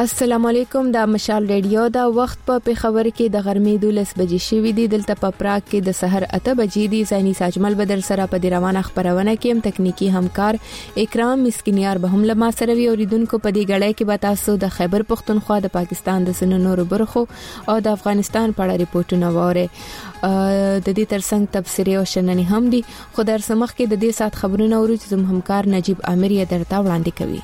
السلام علیکم دا مشال ریډیو دا وخت په پیښور کې د غرمې 12 بجې شوې دي دلته په پراګ کې د سحر 8 بجې دي زینی ساجمل بدر سره په روانه خبرونه کې هم تکنیکی همکار اکرام مسکینیار به هم لما سره وی اوریدونکو په دې غړې کې به تاسو د خیبر پختونخوا د پاکستان د سننو برخو او د افغانستان په اړه ریپورتونه واره د دې ترڅنګ تبصره او شننې هم دي خو در سمخ کې د دې سات خبرونه اورو چې زموږ همکار نجیب امیر یې درته وړاندې کوي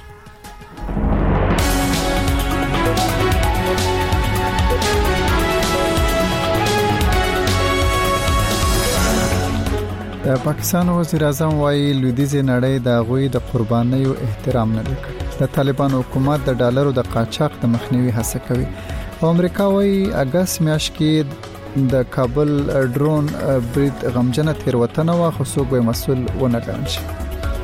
د پاکستان وزیر اعظم وايي لویدیځ نړۍ د غوي د قربانیو احترام نه کوي د طالبان حکومت د ډالرو د قاچاق د مخنیوي هڅه کوي او امریکا وايي اگست میاشت کې د کابل ډرون برید غمجنه تیروتنه وا خو څوک به مسؤل ونه ګڼل شي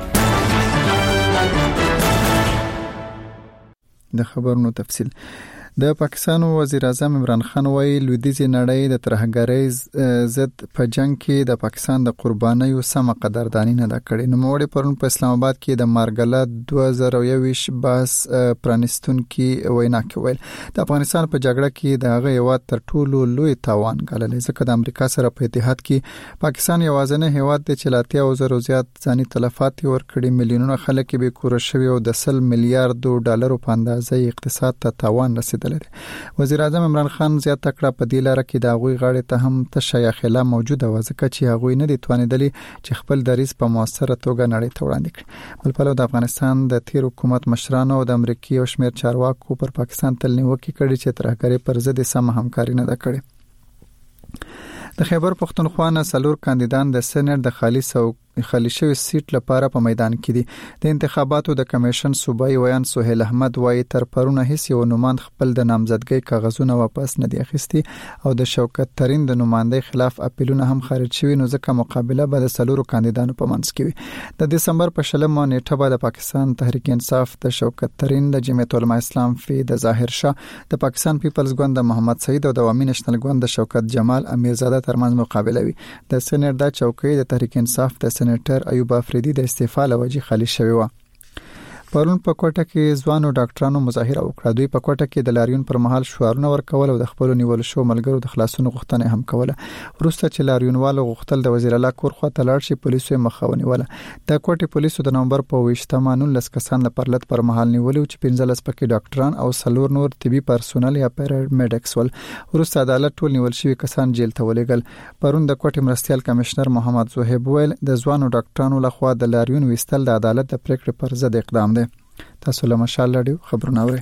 د خبرونو تفصیل د پاکستان وزیر اعظم عمران خان وايي لویدیځ نړۍ د ترهګرۍ ضد په جنگ کې د پاکستان د قربانیو سم قدردانی نه دا کړې نو موږ پرون په اسلام آباد کې د مارګلا 2021 باس پرانستون کې وینا کوي د افغانستان په جګړه کې د هغه یوات تر ټولو لوی تاوان غللې ځکه د امریکا سره په اتحاد کې پاکستان یوازینی هیواد دی چې لاتیا او زرو زیات ځاني تلفات ورکړي میلیونونه خلک به کور شوی او د 100 میلیارډ ډالرو په اندازې اقتصاد ته تاوان رسیدلی وزیر اعظم عمران خان زیات تکړه په دې لار کې د غوي غاړې ته هم تشیا خلا موجوده و ځکه چې هغه نه دي توانیدلی چې خپل دریس په موثره توګه نړۍ ته وړاندې کړي بل په د افغانستان د تیر حکومت مشرانو او د امریکای او شمیر چارواکو پر پاکستان تل نیوکه کړي چې ترهګری پر ضد سم همکاري نه ده کړې د خیبر پختونخوا نه څلور کاندیدان د سېنات د خالی شوی سیټ لپاره په میدان کې دي د انتخاباتو د کمیشن صوبایي ویان سهیل احمد وايي تر پرونه هیڅ یو نوماند خپل د نامزدګۍ کاغذونه واپس نه دي اخیستي او د شوکت ترين د نمائندې خلاف اپیلونه هم خارج شوي نو ځکه مقابله به د څلورو کاندیدانو په منځ کې وي د دسمبر په 20 نیټه به د پاکستان تحریک انصاف د شوکت ترين د جمعیت العلماء اسلام فی د ظاهر شاه د پاکستان پیپلز ګوند د محمد سعید او د عوامي نېشنل ګوند د شوکت جمال امیرزاده ترمنځ مقابله وي د سېنات د چوکۍ د تحریک انصاف د سېنیټر ایوب افریدی د استعفا لوجه خالی شوی و پرون په کوټه کې ځوانو ډاکټرانو مظاهره وکړه دوی په کوټه کې د لاریون پر مهال شعارونه ورکول او د خپل نیول شو ملګرو د خلاصونو غوښتنه هم کوله وروسته چې لاریونوالو غوښتل د وزیر اعلی کور خوا ته لاړ شي پولیسو مخاوني ولا د کوټه پولیسو د نومبر په 28 19 کسان د پرلط پر مهال نیول چې 15 پکې ډاکټران او سلور نور طبي پرسونل یا پیرامیډکس ول وروسته عدالت ټول نیول شوی کسان جیل ته ولېګل پرون د کوټه مرستيال کمشنر محمد زوهب ویل د ځوانو ډاکټرانو لخوا د لاریون وستل د عدالت د پریکړې پر ضد اقدام دی تاسو له مشال لري خبرونه اورئ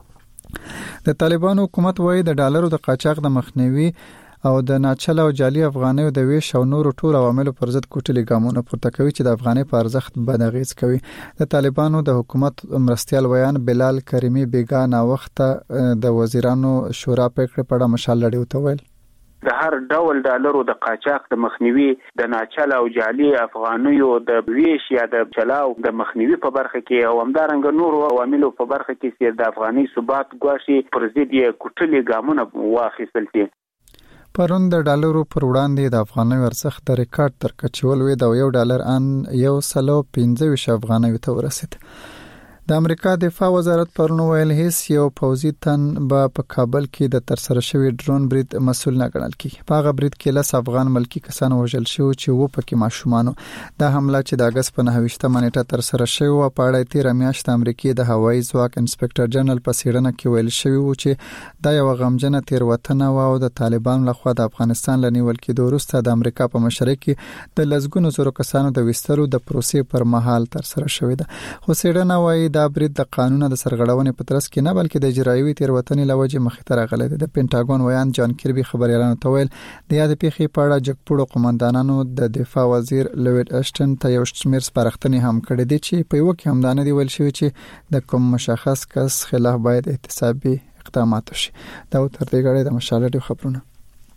د طالبان حکومت وايي د ډالرو د قاچاق د مخنیوي او د ناچله او جعلي افغانیو د ویش او نور ټول عواملو پر ضد کوټلي ګامونه پورته کوي چې د افغاني په ارزښت بدغیز کوي د طالبانو د حکومت مرستيال ویان بلال کریمی بیگا نا وخت د وزیرانو شورا پریکړه په مشال لري وتویل د هر ډول ډالرو د قاچاق د مخنیوي د ناچله او جعلي افغانیو د ویش یا د چلاو د مخنیوي په برخه کې او همدارنګ نور عواملو په برخه کې چې د افغاني ثبات ګواښي پر ضد یې کوټلي ګامونه واخیستل دي پرون د ډالرو پر وړاندې د افغاني ارزښت د ریکارډ تر کچول وې د $1 ان 1.25 افغانیو ته ورسید د امریکا دفاع وزارت پرون ویل هیڅ یو پوځي تن په کابل کې د ترسره شوی ډرون برید مسؤل نه ګڼل کیږي په هغه برید کې 10 افغان ملکی کسان وژل شو چې و پکې ماشومان د حمله چې د اگست په 9 نیټه ترسره شوی و په اړه 13 میاشت امریکای د هوایي ځواک انسپکټر جنرال په سیړنه کې ویل شوی و چې دا یو غمجنه تیروتنه و او د طالبان لخوا د افغانستان لنیول کې وروسته د امریکا په مشرۍ کې د لزګونو زرو کسانو د وستلو د پروسې پر مهال ترسره شوی ده خو سیړنه وايي دا برید د قانون د سرغړونې په ترڅ کې نه بلکې د اجرایوي تیروتنې لوجه مخې ته راغلی دی د پینټاګون ویان جان کیربي خبريالانو ته ویل د یاد پیښې په اړه جګپوړو قومندانانو د دفاع وزیر لوید اشټن ته یو شمېر سپارښتنې هم کړې دي چې په یو کې همدانه دی ویل شوی چې د کوم مشخص کس خلاف باید احتسابي اقدامات وشي دا تر دې غړي د مشالې خبرونه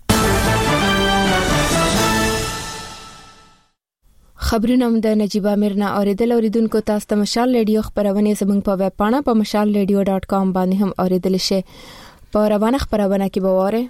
خبرونه د نجیب امیر نه اوریدونکو تاسو ته مشال ریډیو خبرونه زموږ په ویب پاڼه په mashalradio.com باندې هم اوریدل شي په روانه خبرونه کې به واره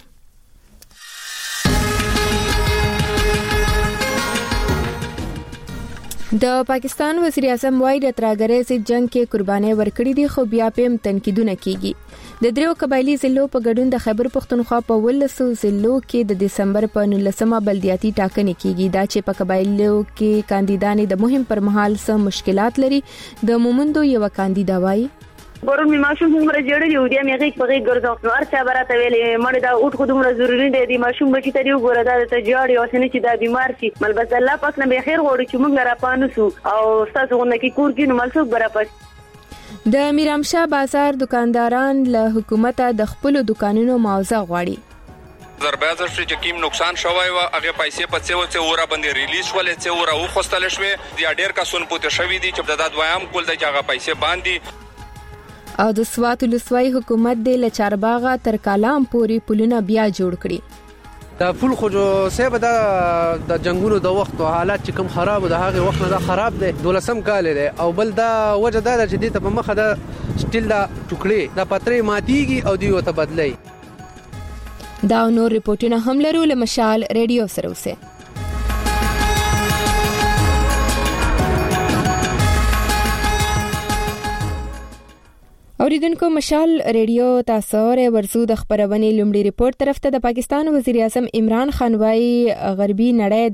د پاکستان وزیر اعظم وايي د ترهګرۍ جنگ کې قرباني ورکړې دي خو بیا پم تنقیدونه کیږي د دریو قبایلی ضلعو په ګډون د خیبر پختونخوا په 19 ضلعو کې د دسمبر په 19مه بلدیاتي ټاکنې کیږي دا چې په قبایلو کې کاندیدانې د مهم پر مهال سره مشکلات لري د مومندو یو کاندیدا وایي ګورم ماشوم عمر جوړلی و دی مې په غي ګرځاو نو ارچا براته ویلې مړ دا اوټ خودمره ضروری دی ماشوم بچی ته یو ګوره دا ته جوړي او سنې چې دا بیمار شي مل بس الله پاک نه به خیر غوړي چې موږ را پانوسو او تاسو غوښنه کې کور کې نو مل څوک برابر د میرامشاه بازار دکانداران له حکومت د خپل دکانونو معاوضه غواړي ضربه چې کیم نقصان شوی و هغه پیسې په څه وره باندې ریلیز ولې څه وره او خوستل شوی د ډیر کسون پوت شوی دي چې د دوام کول د هغه پیسې باندې او د سوات ولسوالۍ حکومت د لچارباغه تر کالام پورې پلونه بیا جوړ کړي دا فل خو جو سیب د جنگونو د وخت او حالات چې کوم خراب د هغه وخت نه خراب دي 12 کال دی او بل دا وجه دا چې د په مخه د سټیل دا ټوکړي د پاترې ماتيږي او دیو ته بدلای دا نور ریپورتونه هم لرو له مشال ریډیو سره اوسه اوریدونکو مشال ریډیو تاسو ر ورزو د خبرونې لومړي ریپورت طرف ته د پاکستان وزیر اعظم عمران خان وايي غربي نړۍ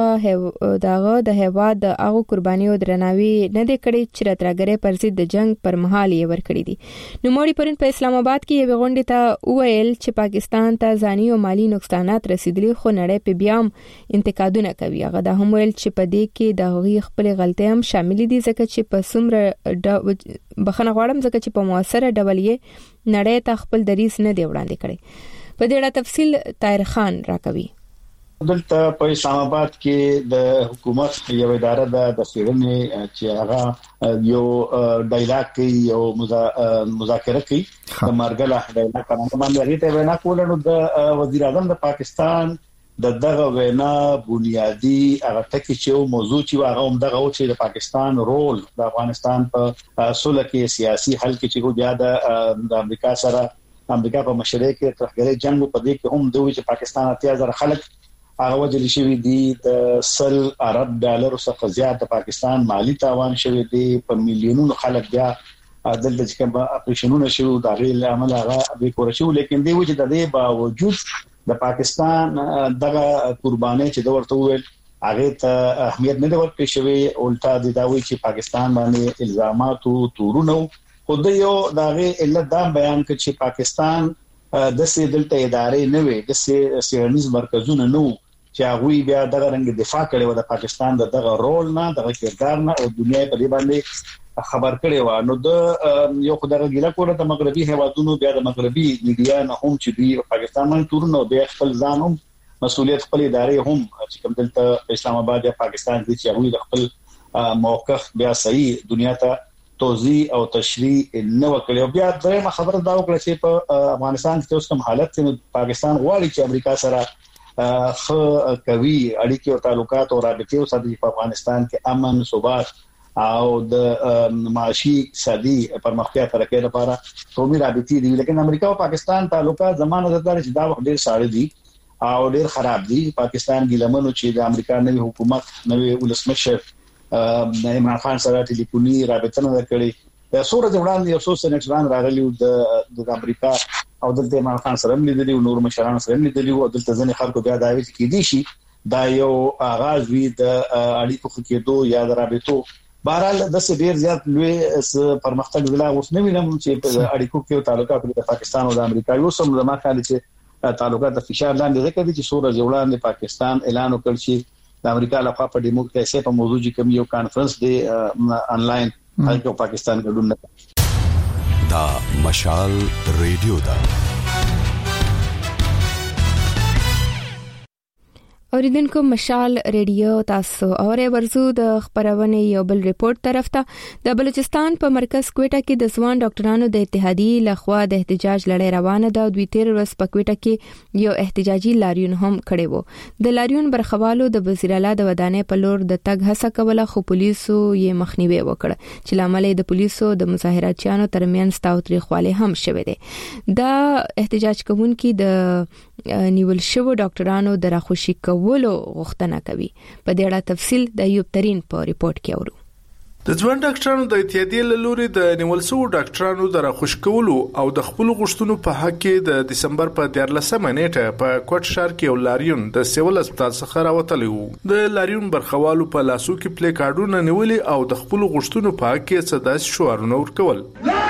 د هوا د هغه قربانيو درناوي نه د کړي چې راتراګره پر ضد د جنگ پر مهال یې ور کړی دي نو موري پرن په اسلام آباد کې یو غونډه ته ویل چې پاکستان ته ځاني او مالی نقصانات رسیدلي خو نړۍ په بیا انتقادونه کوي هغه د هم ویل چې په دې کې د غوي خپل غلطۍ هم شامل دي ځکه چې په سمره بخنه غواړم ځکه چې په موثره ډول یې نړۍ ته خپل دریس نه دی وړاندې کړي په دې اړه تفصیل طاهر خان راکوي دلته په اسلام آباد کې د حکومت یو اداره د څېړنې چې هغه یو ډایلاګ کوي یو مذاکره کوي د مرګله ډایلاګ کوي باندې ته وینا کول نو د وزیر اعظم د پاکستان د دغه وینا بنیادی هغه ټکی چې موضوع چې هغه هم دغه چې د پاکستان رول د افغانستان په صلح کې سیاسي حل کې چې بیا د امریکا سره امریکا په مشرۍ کې ترهګرۍ جنگ په دې کې هم دوی چې پاکستان 80,000 خلک هغه وجل شوی دي د $100 ارب څخه زیات د پاکستان مالی تاوان شوی دي په میلیونونو خلک بیا دلته چې کوم اپریشنونه شو د غیر عمل هغه به کور شو لیکن دوی چې د دې باوجود د پاکستان دغه قرباني چې د ورته ویل هغه ته اهمیت نه ورکړي شوی الټا د داوی چې پاکستان باندې الزامات او تورونه خو د یو دغه علت دا بیان کړ چې پاکستان د سې دلته ادارې نه وي د سې سیرنیز مرکزونه نو چې هغه بیا دغه رنګ دفاع کړي و د پاکستان دغه رول نه دغه کردار نه او دنیا په دې باندې خبر کړي و نو د یو خدای ګیله کوله د مغربي هوادونو بیا د مغربي میډیا نه هم چې دی پاکستان باندې تورونه بیا خپل ځان هم مسؤلیت خپل ادارې هم چې کوم دلته اسلام آباد یا پاکستان دي چې هغه خپل موقف بیا صحیح دنیا ته توضیح او تشریح نه وکړي بیا درېمه خبره دا وکړه چې په افغانستان کې اوس کوم حالت کې پاکستان غواړي چې امریکا سره خو کوي اړیکې او تعلقات او رابطې او ساتي په افغانستان کې امن ثبات او د معاشي اقتصادي پرمختیا ترقی لپاره قومي رابطې دي لیکن امریکا او پاکستان تعلقات زمانه زدار چې دا وخت ډیر ساړه دي او ډیر خراب دي پاکستان ګلمنو چې د امریکا نوې حکومت نوې ولسمشر عمران خان سره ټلیفوني رابطه نه کړې د سورج وړاندې یو څو سنټران راغلي د امریکا او د عمران خان سره لیدلي او نور مشرانو سره لیدلي او دلته ځنې خلکو بیا داوي کې دي شي دا یو آغاز وی د اړیکو کېدو یا د رابطو بهرحال د څه ډیر زیات لوی پرمختګ ویلا اوس نه وینم چې په اړیکو کې تعلقات د پاکستان او د امریکا یو سم زما خیال چې تعلقات د فشار لاندې ځکه چې سورج وړاندې پاکستان اعلان وکړ چې د امریکا لخوا په ډیموکراسي په موضوع کې کوم یو کانفرنس دی آنلاین هغه پاکستان ګډون نه دا مشال ریډیو دا اوریدونکو مشال ریډیو تاسو اورئ ورزو د خبرونه یو بل ریپورت طرف ته د بلوچستان په مرکز کوټه کې د ځوان ډاکټرانو د اتحادیې لخوا د احتجاج لړۍ روانه ده دوی 13 ورځې په کوټه کې یو احتجاجي لاریون هم کړی وو د لاریون برخوالو د وزیر اعلی د ودانې په لور د تګ هڅه کوله خو پولیسو یې مخنیوي وکړ چې لامل د پولیسو د مظاهراتچیانو ترمنځ تاوتریخواله هم شوه دی دا احتجاج کوونکي د نیول شوو ډاکټرانو د راخوشي کولو غوښتنه کوي. په دې اړه تفصیل د ایوب ترين په ریپورت کې اورو. د ځوان ډاکټرانو د اتحادیې له لوري د نیول شوو ډاکټرانو د راخوش کولو او د خپل غوښتنو په حق کې د دسمبر په 14 نیټه په کوټ ښار کې یو لاریون د سیول هسپتال څخه راوتلی وو. د لاریون برخوالو په لاسو کې پلی کارډونه نیولي او د خپل غوښتنو په حق کې څه داسې شعارونه ورکول.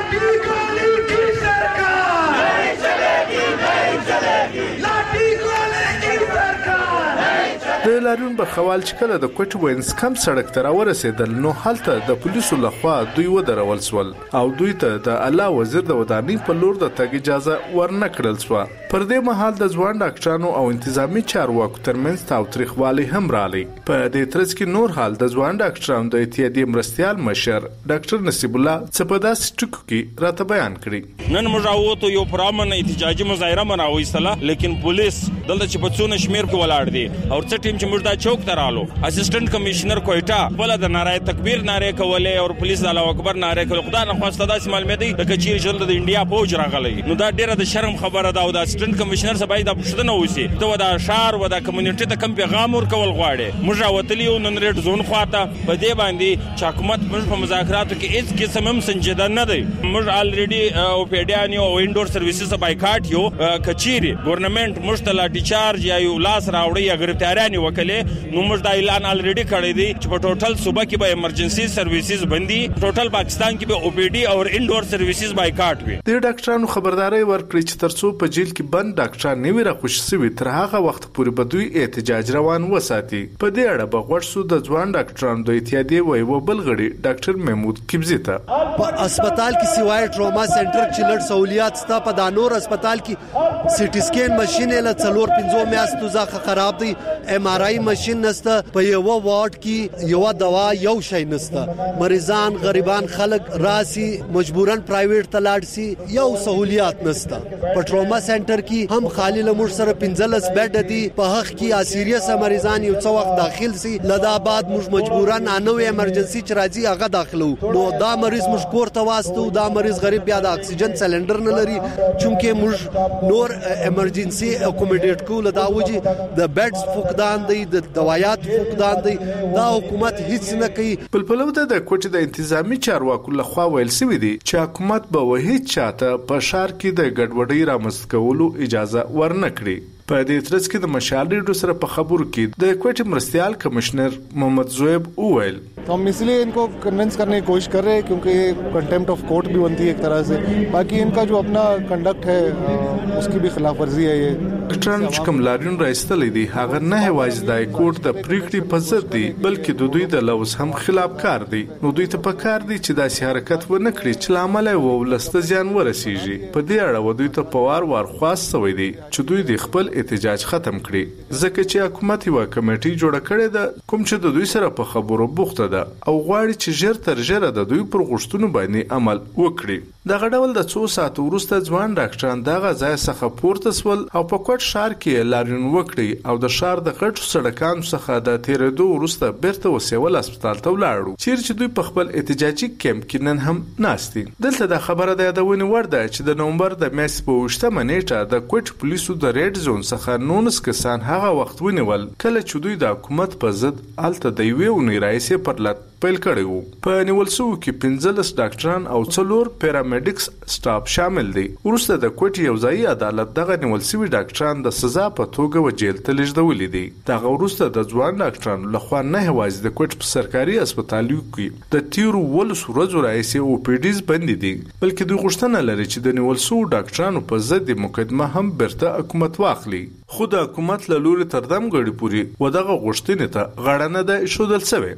د لاریون برخوال چې کله د کوټ وینس کم سړک ته راورسېدل نو هلته د پولیسو لخوا دوی ودرول سول او دوی ته د اعلی وزیر د ودانۍ په لور د تګ اجازه ورنکړل شو. پر دې مهال د ځوان ډاکټرانو او انتظامی چارواکو ترمنځ تاوتریخوالی هم راغلی. په دې ترڅ کې نور حال د ځوان ډاکټرانو د اتحادیې مرستیال مشر ډاکټر نصیب الله څه په داسې ټکو کې راته بیان کړي. نن موږ راووتو یو پرامن احتجاجي مظاهره مناويستله لیکن پولیس دلته چې په څونه شمیر کې ولاړ دي او څه ټیم چې موږ دا چوک ته رالو اسسټنټ کمشنر کوټا بل د نارای تکبیر ناره کولې او پولیس الله اکبر ناره کول. خدای نه خواسته داسې معلومه دي د کچیر جلد د انډیا فوج راغلی نو دا ډیره د شرم خبره ده او د اسسټنټ کمشنر سبا د پښتنه وسی ته د شهر و د کمیونټي ته کم پیغام ورکول غواړي. موږ راوتلی یو نن ریډ زون خواته په دې باندې چې حکومت موږ په مذاکراتو کې هیڅ قسم هم سنجیده نه دی. موږ الریډي او پیډیان یو انډور سرویسز بایکاټ یو کچيري ګورنمنت موږ ته لا ډیچارج یا یو لاس راوړي یا گرفتاریان وکړي نو موږ دا اعلان الریډي کړی دی چې په ټوټل صوبه کې به ایمرجنسي سرویسز بندي ټوټل پاکستان کې به او پی ډي او انډور سرویسز بایکاټ وي. د ډاکټرانو خبرداري ورکړي چې ترڅو په جیل کې بند ډاکټران نه وي راخوش شوي تر هغه وخت پورې به دوی احتجاج روان وساتي. په دې اړه به غوښ سو د ځوان ډاکټرانو د اتحادیې وایو بل غړي ډاکټر محمود کبزی ته په هسپتال کې سیوای ټروما سنټر چې لړ سہولیات ستا په دانور هسپتال کې سټي سکین ماشين له 4-5 میاشتو ځخه خراب دی. ام ار آی ماشين نسته په یو وارډ کې یو دوا یو شی نسته. مریضان غریبان خلک راسي مجبورن پرایویټ ته لاړ سي یو سہولیات نسته. په ټروما سنټر کې هم خالی لمر سره 15 بیډ دي په حق کې اسیریس مریضان یو څو وخت داخل سي لدا بعد موږ مجبورن انو ایمرجنسي چې راځي هغه داخلو نو دا مریض موږ کور ته واسطو دا مریض غریب بیا د اکسیجن سلندر نه لري چونکه موږ نور ایمرجنسي اکوموډیټ کو لدا وجي د بیډز فقدان دی د دوایات فقدان دی دا حکومت هیڅ نه کوي. پلپلو د کوټې د انتظامی چارواکو لخوا ویل سوي دي چې حکومت به وهیڅ چاته په شهر کې د ګډوډۍ رامنځته کولو اجازه ورنکړي. په دې ترڅ کې د مشال ریډیو سره په خبرو کې د کوټې مرستیال کمشنر محمد زویب اویل तो हम इसलिए इनको कन्विंस करने की कोशिश कर रहे हैं क्योंकि कंटेम्प्ट ऑफ कोर्ट भी बनती है एक तरह से. बाकी इनका जो अपना कंडक्ट है उसकी भी खिलाफ वर्जी है. ये ډاکټرانو چې کوم لاریون راایستلی دی هغه نه یوازې د کوټ د پریکړې په ضد دی بلکې د دوی د لوز هم خلاف کار دی. نو دوی ته په کار دی چې داسې حرکت ونه کړي چې لامل یې ولسته زیان ورسیږي. په دې اړه دوی ته په وار خواست شوی دی چې دوی د خپل احتجاج ختم کړي ځکه چې حکومت یو کمیټي جوړه کړې ده کوم چې د دوی سره په خبرو بوخته ده او غواړي چې ژر تر ژره د دوی پر غوښتنو باندې عمل وکړي. دغه ډول د 2 ساعت وروسته ځوان ډاکټران دغه ځای څخه پورته سول او په کوټ ښار کې لاریون وکړي او د ښار د غټو سړکانو څخه د تیرېدو وروسته بیرته وسیول هسپتال ته ولاړو چیرې چې دوی په خپل احتجاجي کیمپ کې نن هم ناستي. دلته د خبره د یادونې وړ ده چې د نومبر د میاشتې په 28 نیټه د کوټ پولیسو د ریډ زون څخه 19 کسان هغه وخت ونیول کله چې دوی د حکومت په ضد الته د یوې اونۍ راهیسې پرلط پیل کړی وو. په نیول شوو کې 15 ډاکټران او 4 پیرامیډکس سټاف شامل دي. وروسته د کوټ یو ځای عدالت دغه نیول شوي ډاکټران د سزا په توګه وجیل ته لیږدولي دي. دغه وروسته د ځوان ډاکټرانو لخوا نه یوازې د کوټ په سرکاري هسپتالونو کې د تیرو 12 ورځو راهیسې او پی ډیز بندي دي بلکې دوی غوښتنه لري چې د نیول شوو ډاکټرانو په ضد مقدمه هم بیرته حکومت واخلي. خو د حکومت له لوري تر دم غړي پوري ودغه غوښتنې ته غاړه نه ده ایښودل شوې.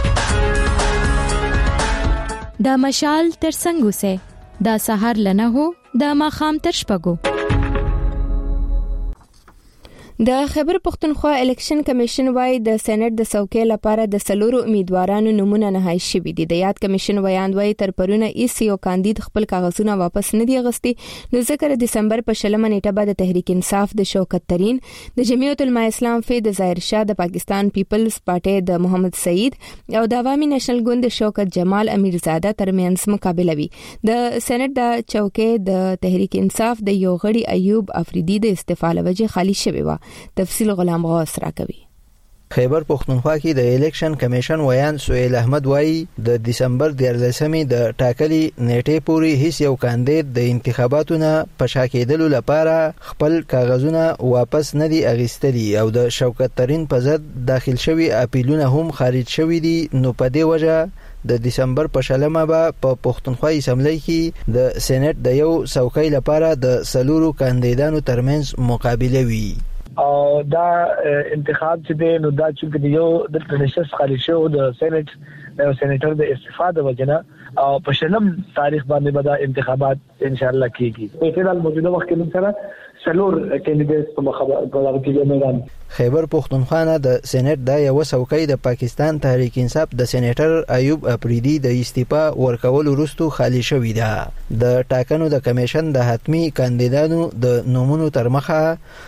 دا مشال تر څنګه سه دا سحر لنه هو دا ماخام تر شپګو. د خیبر پختونخوا الیکشن کمیشن وايي د سېنات د څوکۍ لپاره د سلورو امیدوارانو نمونه نهایی شوي دي. د یاد کمیشن ویاند وايي تر پرونه ایسیو کاندید خپل کاغذونه واپس نه دي غوښتي، نو ځکه د دسمبر په 20 نیټه بعد تحریک انصاف د شوکت ترین، د جمعیت العلماء اسلام فی د ظاهر شاه، د پاکستان پیپلز پارټي د محمد سعید او د عوامي نېشنل ګوند د شوکت جمال امیرزاده ترمنځ مقابله وي. د سېنات د څوکۍ د تحریک انصاف د یو غړي ایوب افریدي د استعفا لوجه خالی شوی و. تفصیل غلام غوث راکوي. خیبر پختونخوا کې د الیکشن کمیشن ویان سهیل احمد وایي د دسمبر 14 د ټاکلي نیټې پورې هیڅ یو کاندید د انتخاباتو نه پشا کېدلو لپاره خپل کاغذونه واپس نه دي اغیستلي او د شوکت ترین په ضد داخل شوي اپیلونه هم خارج شوي دي. نو په دې وجه د دسمبر په 20 په پختونخوا اسمبلی کې د سېنات د یو څوکۍ لپاره د سلورو کاندیدانو ترمنځ مقابله وي. او دا انتخاب چې دی نو دا چې یو د نشست خالی شو د سېنات د سېنیټر د استعفا د وجنه او په 20 تاریخ باندې به دا انتخابات ان شاء الله کیږي. په فعال موجوده وخت کې سره سلور کاندیدټ په مخابره کې میدان خیبر پختونخوا د سېنات د یو څوکۍ د پاکستان تحریک انصاف د سېنیټر ایوب افریدي د استعفا ورکولو وروسته خالی شوې ده. د ټاکنو د کمیشن د حتمی کاندیدانو د نومونو تر مخه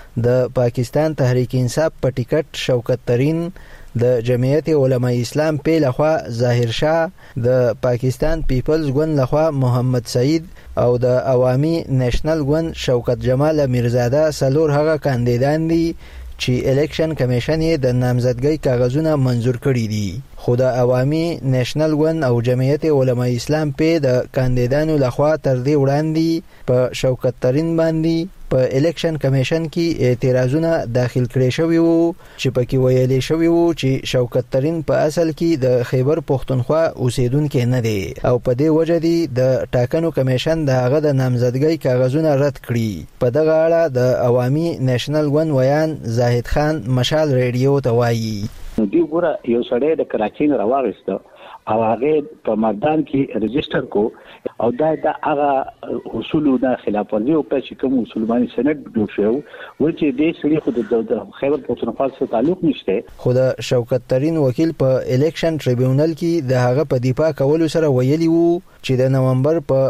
د پاکستان تحریک انصاف په ټیکټ شوکت ترین، د جمعیت علماء اسلام په لخوا ظاهر شاه، د پاکستان پیپلز ګوند لخوا محمد سعید او د عوامي نېشنل ګوند شوکت جمال امیرزاده سلور هغه کاندیدان دي چې الیکشن کمیشن یې د نامزدګۍ کاغذونه منزور کړي دي. خو د عوامي نېشنل ګوند او جمعیت علماء اسلام په د کاندیدانو لخوا تر دې وړاندې په شوکت ترین باندې په الیکشن کمیشن کې اعتراضونه داخل کړي شوی وو چې پکې ویلي شوی وو چې شوکت ترین په اصل کې د خیبر پختونخوا اوسیدونکو نه دی او په دې وجه دی د ټاکنو کمیشن د هغه د نامزدګۍ کاغذونه رد کړي. په دغه اړه د عوامي نېشنل ګوند ویان زاهد خان مشال ریډیو ته وایي. دی ګوره یو سړی د کراچۍ نه راوغسته او هغه په مردان کې رجستر کو او دا هغه اصولونه خلاف ورزي او چې کوم اصول باندې سند جوړ شو و چې د سړي خود د خیبر پختونخوا سره تعلق نشته. خو د شوکت ترین وکیل په الیکشن ټریبیونل کې د هغه په دفاع کولو سره ویلي وو چې د نومبر په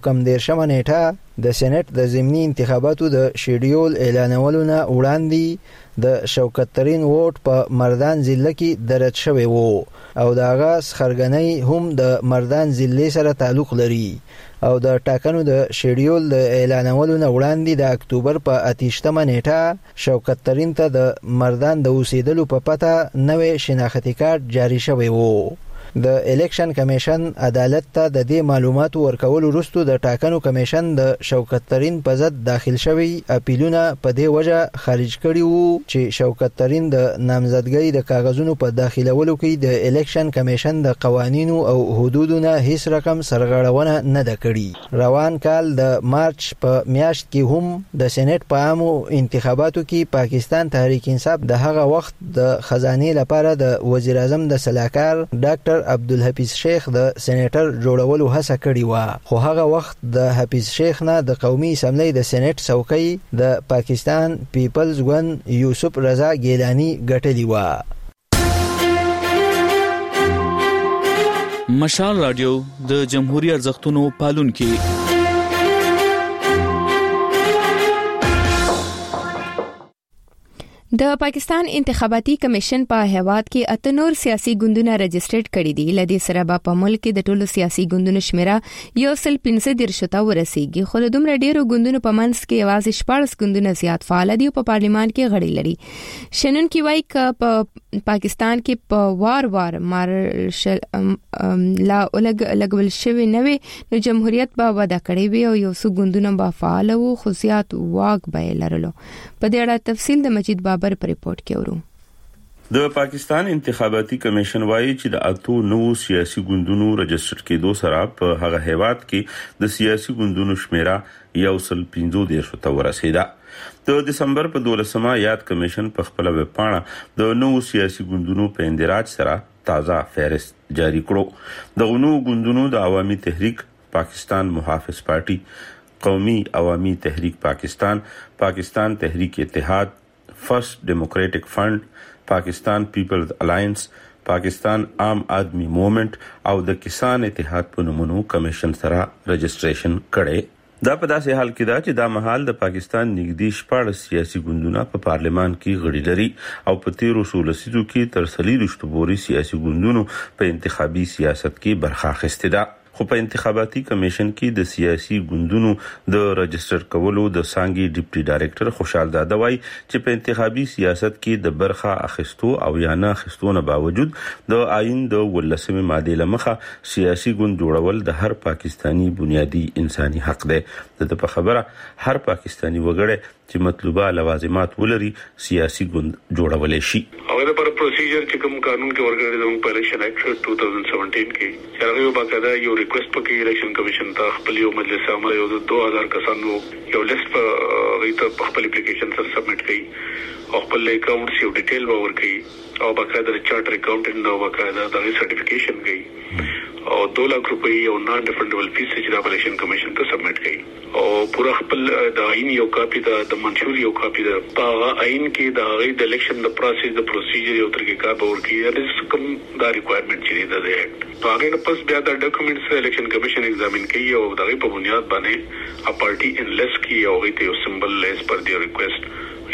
1 نیټه د سېنات د ضمني انتخاباتو د شیډیول اعلانولو نه وړاندې د شوکت ترین ووټ په مردان ضلع کې درج شوی وو او د هغه خرګنۍ هم د مردان ضلع سره تعلق لري او د ټاکنو د شیډیول د اعلانولو نه وړاندې د اکتوبر په 28 نیټه شوکت ترین ته د مردان د اوسېدلو په پته نوې شناختي کارت جاری شوی وو. د الیکشن کمیشن عدالت ته د دې معلوماتو ورکولو وروسته د ټاکنو کمیشن د شوکت ترین په ضد داخل شوی اپیلونه په دې وجه خارج کړي وو چې شوکت ترین د نامزدګۍ د کاغذونو په داخلولو کې د الیکشن کمیشن د قوانینو او حدودو نه هیڅ رقم سرغړونه نه ده کړې. روان کال د مارچ په میاشت کې هم د سېنات په عامو انتخاباتو کې پاکستان تحریک انصاف د هغه وخت د خزانه لپاره د وزیر اعظم د سلاکار ډاکټر عبدالحفیظ شیخ د سېنیټر جوړولو هڅه کړې و، خو هغه وخت د حفیظ شیخ نه د قومي اسمبلی د سېنات څوکۍ د پاکستان پیپلز ګوند یوسف رضا ګیلانی ګټلې و. مشال رادیو د جمهوریت ارزښتونو پالونکي. د پاکستان انتخاباتي کمیشن په هیواد کې 8 نور سیاسي ګوندونه رجسټرډ کړي دي. لدې سره په ملک کې د ټولو سیاسي ګوندونو شمیره 115 ته ورسیږي. خو د دومره ډیرو ګوندونو په منځ کې یوازې 14 ګوندونه زیات فعال دي او په پارلیمان کې غړي لري. شنن کې وایي ک په پاکستان کې په وار مارشل لا لګول شوی نه وي نو جمهوریت به ودا کړی وي او یو څو ګوندونه به فعال وو خو زیات واک به لرلو. په دې اړه تفصیل د مجید بابر پر ریپورت کې ورو. د پاکستان انتخاباتي کمیشن وایي چې د 8 نوو سیاسي ګوندونو رجسټر کېدو سره په هغه هیواد کې د سیاسي ګوندونو شمیره 115 ته ورسیده. د دسمبر په 12 یاد کمیشن په خپل ویب پاڼه د نوو سیاسي ګوندونو په اندراج سره تازه فهرست جاری کړو. د نوو ګوندونو د عوامي تحریک پاکستان محافظ پارټي، قومي عوامي تحریک پاکستان، پاکستان تحریک اتحاد، فرست ډیموکریټک فند، پاکستان پیپلز الاینس، پاکستان عام آدمی موومنت او د کسان اتحاد په نومونو کمیشن سره رجسټریشن کړي. دا په داسې حال کې دا چې دا مهال د پاکستان نږدې 14 سیاسي ګوندونه په پارلمان کې غړي لري او په 13 لسیزو کې تر 40 پورې سیاسي ګوندونو په انتخابي سیاست کې برخه اخیستې ده. خو په انتخاباتي کمیشن کې د سیاسي ګوندونو د رجسټر کولو د څانګې ډیپټي ډایریکټر خوشحال داده وایي چې په انتخابي سیاست کې د برخه اخیستو او یا نه اخیستو نه باوجود د آئین د 18 ماده لمخه سیاسي ګوند جوړول د هر پاکستانی بنیادی انساني حق دی. د په خبره هر پاکستانی وګړی چې مطلوبه لوازمات ولري سیاسي ګوند جوړولای شي. او دا پر پروسیجر چې کوم قانون کې ورګړي د په الیکشن اکټ 2017 کې هغه باقاعده یو ریکوست پکې الیکشن کمیشن ته خپل یو مجلس عامه یو 2000 کسانو یو لیست په غیته خپل اپلیکیشن سره سبمټ کړي او خپل اکاونټ یو ډیټیل باور کړي او باقاعده چارټر اکاونټنټ نو باقاعده د سرټیفیکیشن کړي او 2 لک روپۍ یو نان ریفندبل فیس چې د الیکشن کمیشن ته سبمټ کړي او پورا خپل د آئین یو کاپی د منشور یو کاپی د په آئین کې د غي د الیکشن د پروسیس د پروسیجر یو طریقې باور کړي د کوم دا ریکوایرمنټ چې د اکټ هغه نه پس بیا د ډاکومېنټس الیکشن کمیشن ایگزامین کوي او دغه په بنیاد باندې ا پارټي ان لیس کی او غي یو سمبل لیس پر دی ریکوست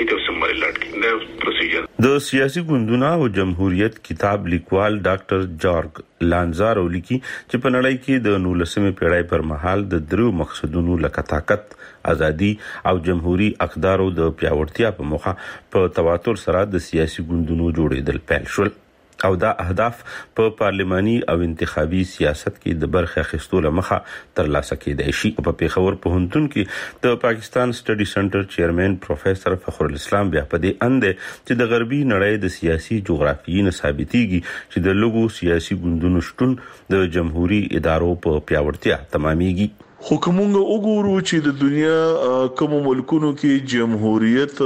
د سیاسي ګوندونو او جمهوریت کتاب لیکوال ډاکټر جورج لانزارو لیکي چې په نړۍ کې د 19مې پیړۍ پر مهال د درو مقصدونو لکه طاقت، ازادي او جمهوریت اقدارو د پیاوړتیا په موخه په تواتر سره د سیاسي ګوندونو جوړېدل پیل شول او دا اهداف په پارلماني او انتخابي سیاست کې د برخه اخیستو لمخه ترلاسه کېدای شي. په پیښور پوهنتون کې د پاکستان سټډي سنټر چیرمن پروفیسور فخر الاسلام بیا په دې اند چې د غربي نړۍ د سیاسي جغرافیې نه ثابتېږي چې د لوګو سیاسي ګوندونو شتون د جمهوریت ادارو په پیاوړتیا تمامېږي. خو کومه وګورو چې د دنیا کوم ملکونو کې جمهوریت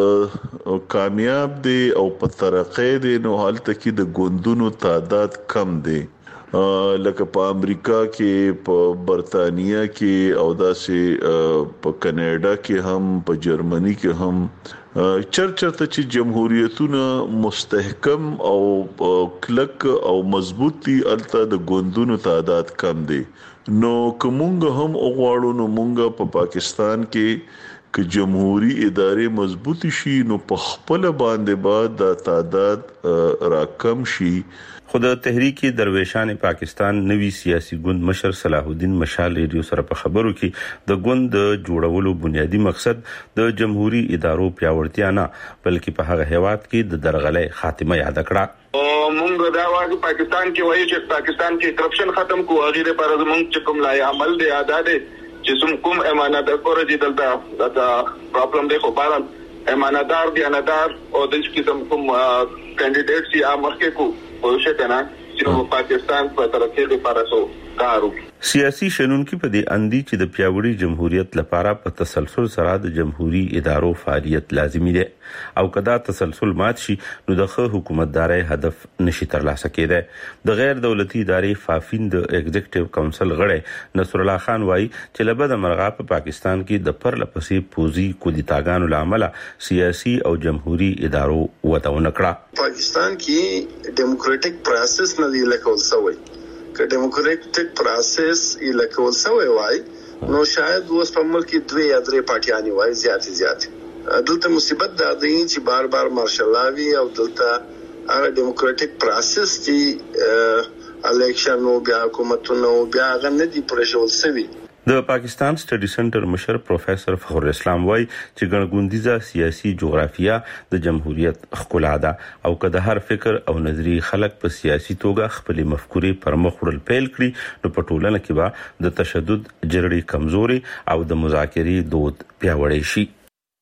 کامیاب دي او په ترقې دي نو حالت کې د ګوندونو تعداد کم دي، لکه په امریکا کې، په برتانیا کې او داسې په کاناډا کې هم، په جرمني کې هم چرته چې جمهوریتونه مستحکم او کلک او مضبوط دي الته د ګوندونو تعداد کم دي. نو کومګه هم اوغواړو نو مونږه په پاکستان کې ک جمهوریت ادارې مضبوط شي نو په خپل باندې بعد د تعداد راکم شي. خود تحریک درویشان پاکستان نوی سیاسی ګوند مشر صلاح الدین مشال ریډیو سره په خبرو کې د ګوند جوړولو بنیادی مقصد د جمهوریت ادارو پیاوړتیا نه بلکې په هغه هیواد کې د درغلۍ خاتمه یاد کړه. مونږ دا واجب پاکستان کې وایي چې پاکستان کې کرپشن ختم کو هغه لپاره زموږ چې کوم لای عمل دی ادا دی چې کوم امانت کور دي دلته دا پرابلم دی خو باران امانتدار دی انادار او د قسم کوم کینډیډیټ سي امرکه کو پوښښ کنه چې پاکستان په ترقې لپاره سو کارو. سیاسي شنونکي په دې اندي چې د پیاوړي جمهوریت لپاره په تسلسل سره د جمهوریت ادارو فعالیت لازمي دی او کدا تسلسل مات شي نو د حکومتداري هدف نشي ترلاسه کېدای. د غیر دولتي ادارې فافین د ایگزیکټیو کونسل غړی نصر الله خان وایي چې لبد مرغا په پاکستان کې د پرلپسې پوزي کودتاګانو لامل سیاسي او جمهوریت ادارو وته ونکړه. پاکستان کې ډیموکراټک پروسس نه دی لکول سوی که ډیموکراټک پروسس یې لکول سوی وای نو شاید اوس په ملک کې 2 یا 3 پارټیانی وای زیات دلته مصیبت دا دی چې بار بار مارشل لاوی او دلته هغه ډیموکراټک پروسس چې الیکشن او بیا حکومتونو بیا هغه نه دی پرېښول سوی. د پاکستان سټډي سنټر مشر پروفیسور فخر الاسلام وایي چې ګڼګوندیزه سیاسي جغرافیه د جمهوریت ښکلا ده او که د هر فکر او نظری خلک په سیاسي توګه خپل مفکورې پر مخ وړل پیل کړي نو په ټولنه کې به د تشدد جرړې کمزوري او د مذاکرې دود پیاوړی شي.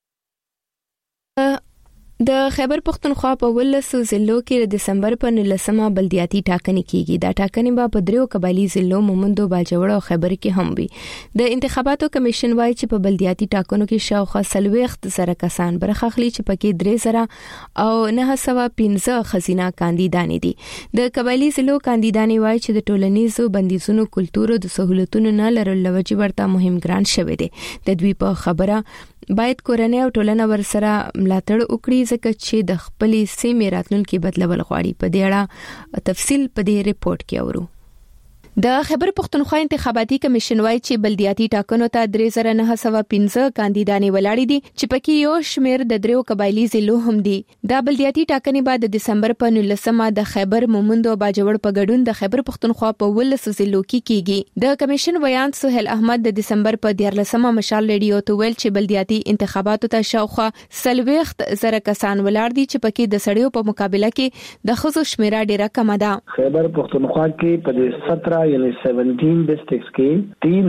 د خیبر پختونخوا په ولسو ضلعو کې د دسمبر په 19مه بلدیاتي ټاکنې کیږي. دا ټاکنې به په 3 قبایلی ضلعو مومندو، باجوړ او خیبر کې هم وي. د انتخاباتو کمیشن وايي چې په بلدیاتي ټاکنو کې شاوخوا 40 کسان برخه اخلي چې پکې 3000 او 915 خزینه کاندیدان دي. د قبایلی ضلعو کاندیدان وايي چې د ټولنیزو بندیزونو کلتور او د سہولتونو نه لرل لوجه ورته مهم ګران شوی دی. د دوی په خبره باید کورنۍ او ټولنه ورسره ملاتړ وکړي ځکه چې د خپلې سیمې راتلونکي بدلول غواړي. په دې اړه تفصیل په دې ریپورت کې اورو. د خیبر پختونخوا انتخاباتي کمیشن وايي چې بلدیاتي ټاکنو ته 3915 کاندیدانې ولاړې دي چې پکې یو شمېر د دریو قبایلی ضلعو هم دي. دا بلدیاتي ټاکنې بعد د دسمبر په 19مه د خیبر مومند او باجوړ په ګډون د خیبر پختونخوا په 12 ضلعو کې کیږي. د کمیشن ویان سهیل احمد د دسمبر په 14مه مشال ریډیو ته ویل چې بلدیاتي انتخاباتو ته شاوخوا 40,000 کسان ولاړ دي چې پکې د سړیو په مقابله کې د ښځو شمیره ډیره کم ده. خیبر پختونخوا کې په 17 یعنی 17 ډسټرکټس کې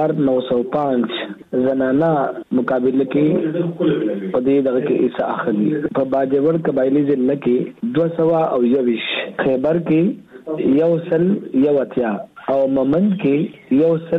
3905 زنانا مقابله کې په دې دغه کې حصہ اخلي. په باجوړ قبایلی ضلع کې 221 خیبر کې 180 او ممند کې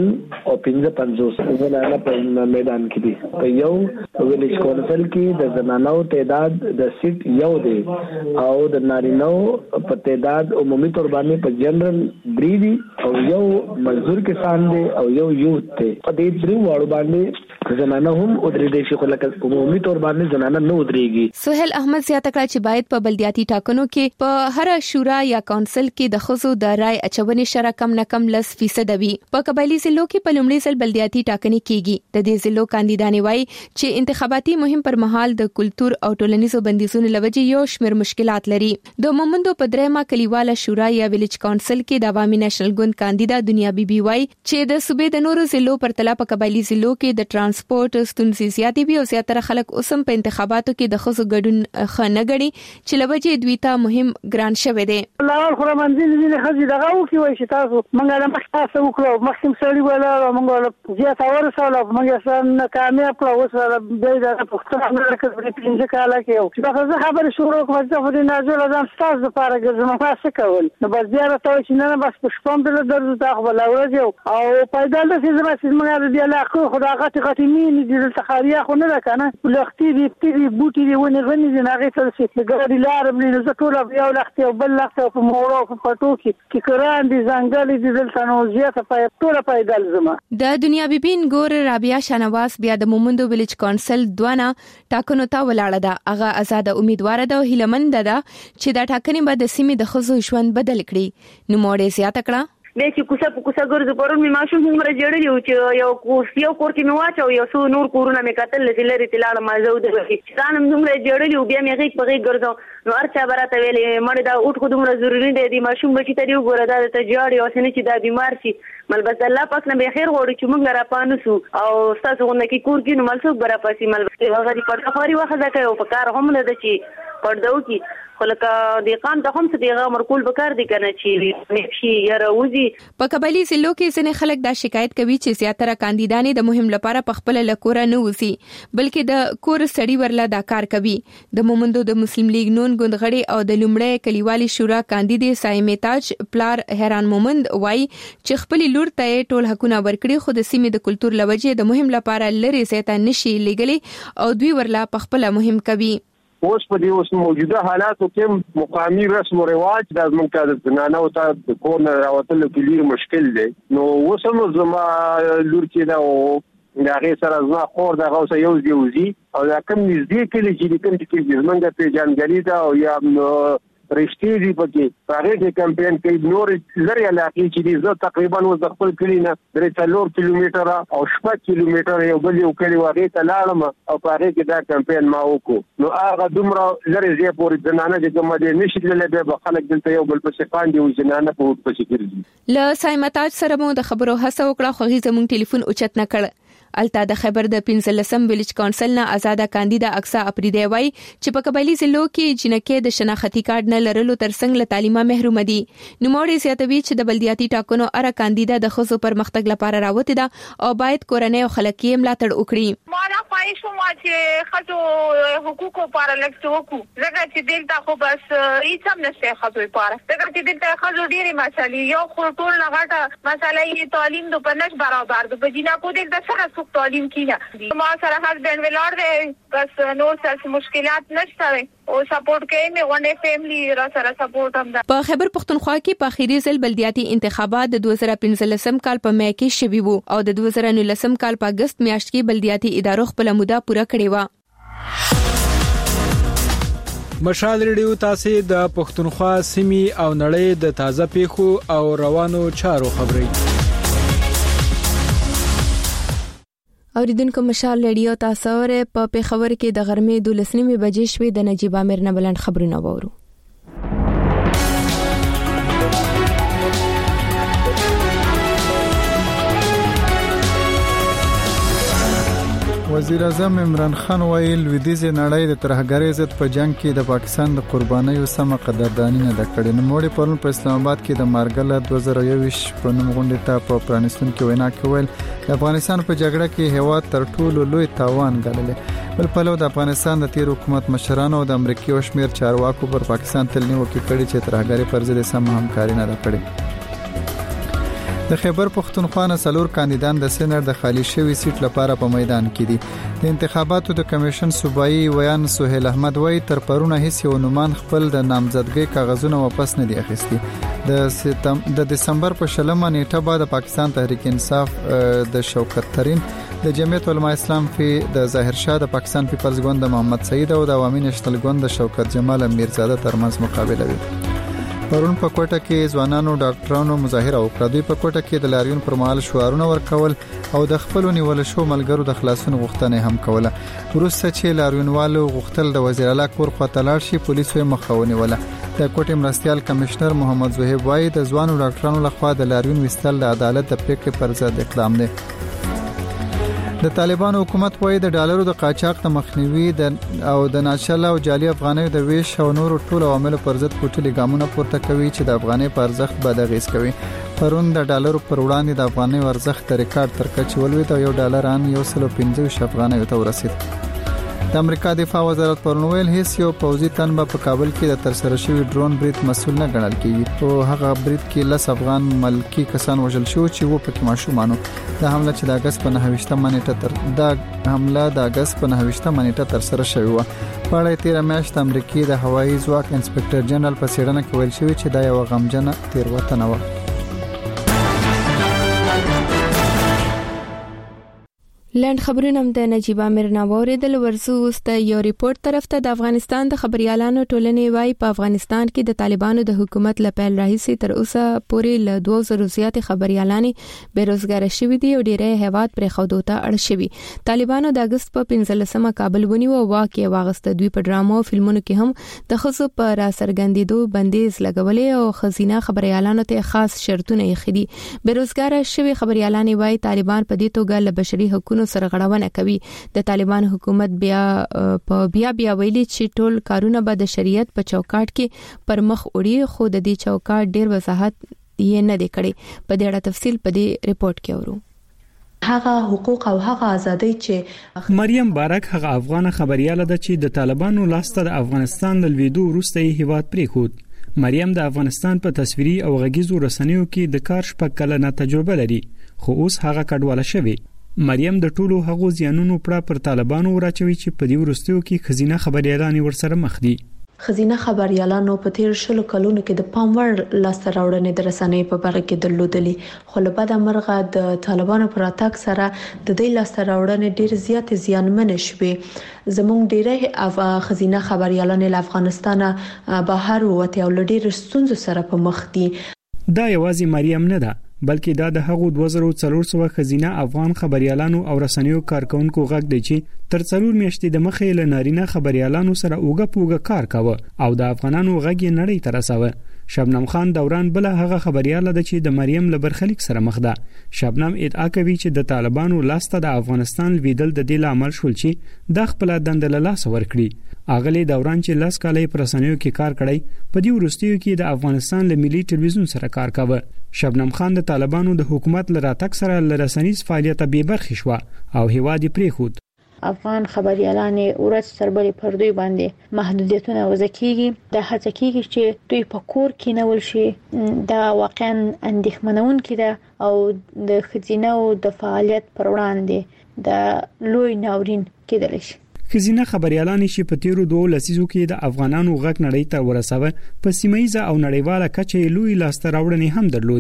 155 زنانا په میدان کې دي. په یو ویلیج کونسل کې د زنانو تعداد د سیټ یو دی او د نارینو په تعداد عمومي تور باندې په جنرال بری دي او یو مزدور کسان دي او یو یوث دی. په دې درې واړو باندې زنانه هم ودرې دي چې خلک عمومي تور باندې زنانه نه ودرېږي. سهیل احمد زیاته کړه چې باید په بلدیاتي ټاکنو کې په هر شورا یا کونسل کې د خزو د رای اچونې شره کم نه کم 10% وي. په قبایلی ضلعو کې په لومړي ځل بلدیاتي ټاکنې کیږي. د دې ضلعو کاندیدانې وایي چې انتخاباتي مهم پر مهال د کلتور او ټولنیزو بندیزونو لوجې یو شمېر مشکلات لري. د مومندو په درېمه کلیواله شورا یا ویلیج کونسل کې د عوامي نېشنل ګوند کاندیدا دنیا بیبي وایي چې د صوبې د نورو ضلعو پرتله په قبایلی ضلعو کې د ترانسپورت ستونزې زیاتې وي او زیاتره خلک اوسم په انتخاباتو کې د خزو ګډون خنه غړي چې لوجې دوی ته مهم ګران شوه دي. الله خو منځل دي خزي دغه او کې وایي چې تاسو منګه له مختصه وکړو مخکم سړی ولا منګه زیاته ورساله منګه سره کامیاب کړو وسره د پښتنه امریکا په 15 کال کې چې دا خبره شروع کوم چې په نازل ځان ستاسو لپاره ګرځم خاصه کول نو بس زیاره ته چې نه بس په شپم بل درځو تا خو لا ورځو او پیدل د سیمه چې موږ د علاقه خدای غټي مين دي د تخاریا خو نه کنه لختي دي بوټي دي ونه غني دي هغه څه چې ګاډي لار بلې زه ټول بیا لختي او بل لختي په مورو په پټو کې کران دي ځنګل دي دلته نو زیاته په ټول پیدل زما. د دنیا بیبین ګور رابعه شنواس بیا د مومندو ویلیج کونسل دوانه ټاکنو ته ولاړه ده. هغه آزاد امیدوار ده او هیلمند ده چې دا ټاکنې به د سیمې د خزو ژوند بدل کړي. نو موړې زیاته کړه به چې کوڅه ګرځو پرون می ماشوم عمر جوړلی او چې یو کور کې می واچو یو څو نور کورونه می قتل لري تلاړه ما زو د ځان عمر جوړلی او بیا می غیږ په غیږ ګرځو نو ارچا براته ویلې مړ دا اوټ خو دومره ضروری دی ماشوم بچی ته یو ګوره دا ته جوړي او سنې چې دا بیمار شي مل بس الله پاک نه به خیر غوړي چې موږ را پانوسو او تاسو غوښنه کې کور کې نو مل څو برا پاسي مل هغه دی په خاري وخت دا کوي په کار هم نه د چې پردو کې خلک د قام د هم څه دیغه مرکول بکار دي کنه چې نشي یا روزي. په قبایلی ضلعو کې ځینې خلک دا شکایت کوي چې زیاتره کاندیدانې د مهم لپاره په خپل لکوره نه وسی بلکې د کور سړی ورله دا کار کوي. د مومندو د مسلم لیگ نون ګوندغړي او د لومړی کلیوالي شورا کاندید سایمه تاج پلار حیران مومند وای چې خپل لور ته ټول حقونه ورکړي خو د سیمې د کلچر لوجې د مهم لپاره لري زیاته نشي لګلي او دوی ورله په خپل مهم کوي. اوس په دې اوس موجوده حالاتو کې مقامي رسم او رواج د زمونږ د زنانه او د کور نه راوتل کلیر مشکل دی. نو اوس هم زما لور کې دا او دا غي سره زما خور دا اوس یو ځوزي او دا کوم نږدې کې چې کوم چې زمونږ په جانګری دا او یا رښتې دي پکې هغه د کمپاین کې نور لري علاقې چې دي زه تقریبا وز خپل کلینا 3 کیلومتره او 7 کیلومتره یو بل یو کلی واغې ته لاړم او په هغه کې دا کمپاین ما وکړو نو هغه دومره لري زه پورې زنانه چې کوم دې نشي تللی به خلک دلته یو بل په شپان دي او زنانه په وټ په شکل دي. ل سایمتاج سره مو د خبرو هڅه وکړه خو هیڅ زموږ ټلیفون اوچت نه کړ. الته د خیبر د 15 ویلیج کونسل نه آزاد کاندیدا اکسا اپریدی وای چې په قبایلی ضلعو کې جنکه د شناختی کارت نه لرلو ترڅنګ له تعلیمه محروم دي. نو موړې زیاتوي چې د بلدیاتي ټاکنو اره کاندیدا د خزو پرمختګ لپاره راوته ده او باید کورنۍ او خلک یې ملاتړ وکړي. مالا پایښو ما چې خزو حقوقو لپاره لکه وکړو ځکه چې دلته خو بس هیڅ هم نشته خزو لپاره ځکه چې دلته خزو ډېری مسالې یو خو ټول لغټه مسالې یې تعلیم د پنځ برابر د بجینا کو دلته سره تعلیم کیږي ما سره هسبند ولر دی بس نو څه مشکلات نشته او سپورټ کوي مې ونه فیملی را سره سپورټ هم ده. په خیبر پختونخوا کې په اخیری ځل بلدیاتي انتخابات د 2015 کال په مې کې شوي وو او د 2019 کال په اگست میاشت کې بلدیاتي ادارو خپل موده پوره کړې و. مشال ریډیو تاسو د پښتونخوا سیمې او نړۍ د تازه پیښو او روانو چارو خبري اوریدونکو مشال ریډیو تاسو په پیښور کې د غرمې 12:30 بجې شوې د نجیب امیر نه بلند خبرونه وورو. وزیر اعظم عمران خان ویل لویدیځ نړۍ د ترهګرۍ ضد په جنگ کې د پاکستان د قربانیو سم قدردانی نه کړې. نو موږ پرون په اسلام آباد کې د مارګل 2021 په نوم غونډه ته په پرانستون کې وینا کوله. د افغانستان په جګړه کې هیواد تر ټولو لوی تاوان ګاللی. بل په لور د افغانستان د تیر حکومت مشرانو او د امریکای او شمیر چارواکو پر پاکستان تلنیو کې کړي چې ترهګرۍ پر ضد سم همکاري نه کړي. د خیبر پختونخوا نه څلور کاندیدان د سېنات د خالی شوی سیټ لپاره په میدان کې دي. د انتخاباتو د کمیشن صوبایي ویان سهیل احمد وای تر پرونه هیڅ یو نومان خپل د نامزدګۍ کاغذونه واپس نه دي اخیستي. د دسمبر په 20 نیټه بعد پاکستان تحریک انصاف د شوکت ترین د جمعیت علماء اسلام د ظاهر شاه د پاکستان پیپلز ګوند د محمد سعید او د عوامي نېشنل ګوند د شوکت جمال میرزاده ترمنځ مقابله وي. پرون په کوټه کې ځوانانو ډاکټرانو مظاهره وکړه. دوی په کوټه کې د لاریون پر مهال شعارونه ورکول او د خپل نیول شو ملګرو د خلاصون غوښتنه هم کوله. وروسته چې لاریونوالو غوښتل د وزیر اعلی کور خواته لاړ شي پولیسو یې مخاوني وله. د کوټې مرستيال کمشنر محمد زهیب وای د ځوانو ډاکټرانو لخوا د لاریون وستل د عدالت د پریکړې پر ضد اقدام دی. د طالبانو حکومت وایي د ډالرو د قاچاق د مخنیوي او د ناچله او جعلي افغانیو د ویش او نورو ټولو عواملو پر ضد کوټلي ګامونه پورته کوي چې د افغانۍ په ارزښت بد اغیز کوي. پرون د ډالرو پر وړاندې د افغانۍ ارزښت د ریکارډ تر کچې ولوېد او $1 1.25 افغانۍ ته ورسید. د امریکا دفاع وزارت پرون ویل هیڅ یو پوځي تن په کابل کې د ترسره شوی ډرون برید مسؤل نه ګڼل کیږي. په هغه برید کې 10 افغان ملکی کسان وژل شو چې وو پکې ماشومانو. د حمله چې د اگست په 9 نیټه تر سره شوی و. په اړه 13 میاشت امریکای د هوایي ځواک انسپکټر جنرال په سیډنه کې ویل شوی چې دا یو غمجنه تیروتنه و. لند خبرونه هم د نجیب امیر ناووري د ورسو است یو ریپورت طرف ته د افغانستان د خبريالانو ټولنې وای په افغانستان کې د طالبانو د حکومت لپاره راهیسي تر اوسه پورې ل 2000 زیات خبريالانی بیروزګار شوي دي او ډیره هیواد پر خودوته اړ شوي. طالبانو د اگست په 15مه کابل ونیو او واقع واغسته. دوی په ډرامو او فلمونو کې هم د خصو پر سرګندېدو بندیز لګولې او خزینه خبريالانو ته خاص شرطونه یې خدي. بیروزګار شوي خبريالانی وای طالبان په دې توګه ل بشري حقوقو سرغړونه کوي. د طالبان حکومت بیا ویلي چې ټول کارونه به د شریعت په چوکاټ کې پر مخ وړي خو د دې چوکاټ ډیر وضاحت یې نه دی کړی. په دې اړه تفصیل په دې ریپورت کې اورو. هغه حقوق او هغه ازادي چې مریم بارک هغه افغان خبرياله ده چې د طالبانو لاسته د افغانستان د لویدو وروسته هیواد پریښود. مریم د افغانستان په تصویري او غږیزو رسنیو کې د کار شپږ کلنه تجربه لري خو اوس هغه کډواله شوی. مریم د ټولو هغو زیانونو پر طالبانو راچوي چې په دې وروستیو کې خزینه خبريالان ورسره مخ دي. خزینه خبريالانو په تیر شلو کلونو کې د پامور لاسته راوړنې د رسنۍ په برخه کې درلودلې خو له بده مرغه د طالبانو پر اتاک سره د دې لاسته راوړنې ډیر زیات زیانمن شوې. زموږ ډیره خزینه خبريالان له افغانستان بهر وته او ډیر ستونزو سره په مخ دي. دا یوازې مریم نه ده بلکې دا د هغو 2400 خزینه افغان خبريالانو او رسنیو کارکونکو غږ دی چې تر 4 میاشتې د مخې له نارینه خبريالانو سره اوګه پوګه کار کاوه او د افغانانو غږ نړۍ ته رساوه. شبنم خان دوران بل هغه خبرياله ده چې د مریم له برخلیک سره مخ ده. شبنم ادعا کوي چې د طالبانو لاسته د افغانستان ویدل د دې لامل شول چې د خپل دند له لاس ورکړي. اغلی دوران چې لاس کالې پر رسنیو کې کار کړی په دې وروستیو کې د افغانستان له ملي ټلویزیون سره کار کاوه. شبنم خان د طالبانو د حکومت له راتګ سره ل رسنیز فعالیت به برخې شو او هیواد پریخود. افغان خبريالان ورځ تر بلې پر دوی باندې محدودیتونه وضع کیږي. د هڅه کیږي چې دوی په کور کې نول شي. دا واقعا اندېښمنونکې ده او د خزینه او د فعالیت پر وړاندې د لوی ناورین کېدل شي. خزینه خبريالان چې په تیرو 2 لسیزو کې د افغانانو غږ نړۍ ته ورسوه په سیمایي او نړیواله کچه لوی لاسته راوړنې هم درلودي.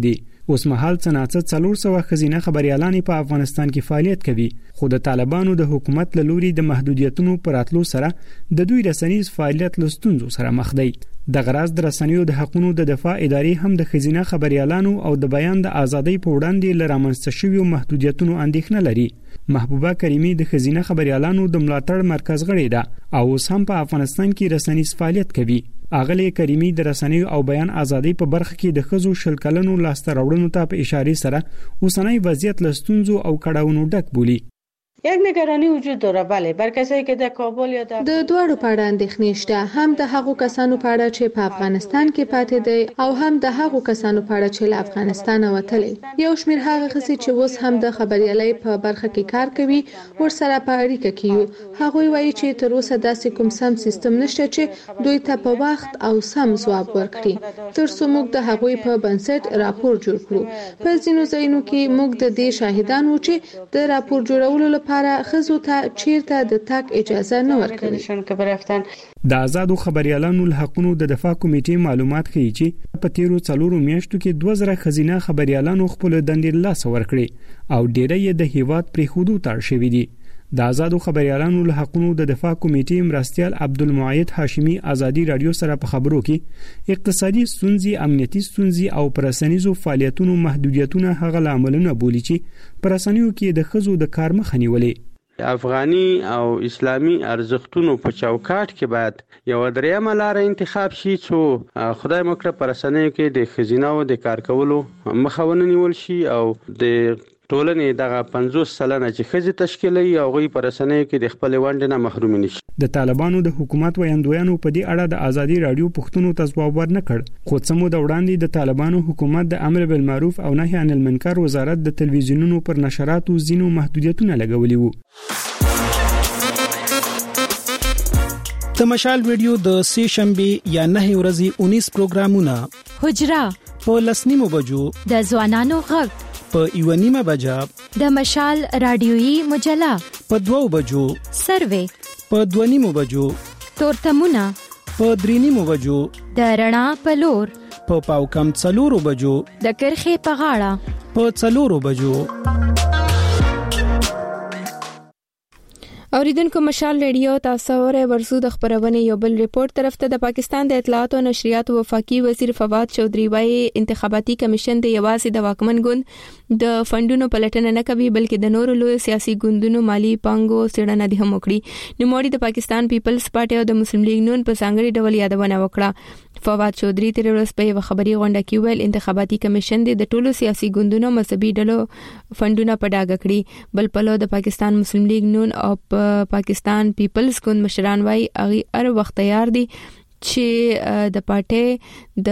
اوس مهال څناڅه 400 خزینه خبريالانې په افغانستان کې فعالیت کوي خو د طالبانو د حکومت له لوري د محدودیتونو پراتلو سره د دوی رسنیز فعالیت لستونزو سره مخ دی د غراز د رسنیو د حقوقو د دفاع ادارې هم د خزینه خبريالانو او د بیان د ازادۍ په وړاندې لرامنځته شویو محدودیتونو اندېښنه لري محبوبه کریمی د خزینه خبريالانو د ملاتړ مرکز غړې ده او اوس هم په افغانستان کې رسنیز فعالیت کوي اغلی کریمی د رسنیو او بیان ازادۍ په برخه کې د خزو شل کلنو لاسته راوړنو ته په اشاره سره اوسنۍ وضعیت لستونزو او کړهونو ډک بولی یک نگرانی وجود داره بله بر کسایی که در کابل یا در د دوړو په اړه اندېښنې شته هم د هغو کسانو په اړه چې په افغانستان کې پاتې دي او هم د هغو کسانو په اړه چې له افغانستان وتلي یو شمېر هغه خسي چې اوس هم د خبريالۍ په برخه کې کار کوي ورسره په اړیکه کې یو هغه وایي چې تر اوسه داسې کوم سم سیستم نشته چې دوی ته په وخت او سم ځواب ورکړي تر څو موږ د هغوی په بنسټ راپور جوړ کړو په ځینو ځایونو کې موږ د دې شاهدان وو چې د راپور جوړولو لپاره خزو ته چیرته د تک اجازه نه ورکړي د آزادو خبريالانو له حقوقو د دفاع کمیټې معلومات ښیي چې په تیرو 4 میاشتو کې 2000 خزینه خبريالانو خپل دندې لاس ورکړي او ډیری یې د هیواد پرې خودو تړ شوی دي د آزادو خبريالانو له حقوقو د دفاع کمیټې مرستيال عبدالمعید هاشمی ازادي رادیو سره په خبرو کې اقتصادي ستونزې امنیتي ستونزې او پرسنیزو فعالیتونو محدودیتونه هغه عاملونه بولی چې پرسنیو کې د خزو د کار مخه نیولې افغاني او اسلامي ارزښتونو په چوکاټ کې باید یو دریمه لار انتخاب شي چې خدای مکړه پرسنیو کې د خزینو د کار کولو مخه ونیول شي او د ټولنې دغه 50 سلنه چې خزي تشکیلي او غوي پرسنۍ کې د خپل وند نه محروم نشي د طالبانو د حکومت ویاندویانو په دې اړه د ازادي رادیو پښتنو ته ځواب ورنکړ خو څمو د وړاندې د طالبانو حکومت د امر بالمعروف او نهي عن المنکر وزارت د تلویزیونونو پر نشراتو زینو محدودیتونه لګولي وو د مشال ویډیو د سه شنبه یا 9 ورځې 19 پروګرامونه حجرا په لسنیمو بجو د ځوانانو غږ په ایونیمه بجا د مشال رادیويي مجله په 2 بجو سروې په 2 بجو تورتمونه په 3 بجو د رڼا په لور په پاوکم 4 بجو د کرخي په غاړه په 4 بجو اوریدونکو مشال ریډیو تاسو ورسو د خبرونه یو بل ریپورت طرف ته د پاکستان د اطلاعات او نشریات وفاقي وزیر فواد چودري وايي انتخاباتي کمیشن د یوازې د واکمن ګوند د فندونو پلټنه نه کوي بلکې د نورو لوی سیاسي ګوندونو مالی پانګو څېړنه دي هم وکړي نو موري د پاکستان پیپلز پارټي او د مسلم لیگ نون په څنګه ډول یادونه وکړه فواد چودري تر ورځ په خبري غونډه کې ویل انتخاباتي کمیشن د ټولو سیاسي ګوندونو مذهبي ډلو فندونه په ډاګه کړی بل په لور د پاکستان مسلم لیگ نون او پاکستان پیپلز ګوند مشران وايي هغه هر وخت تیار دي چې د پارټي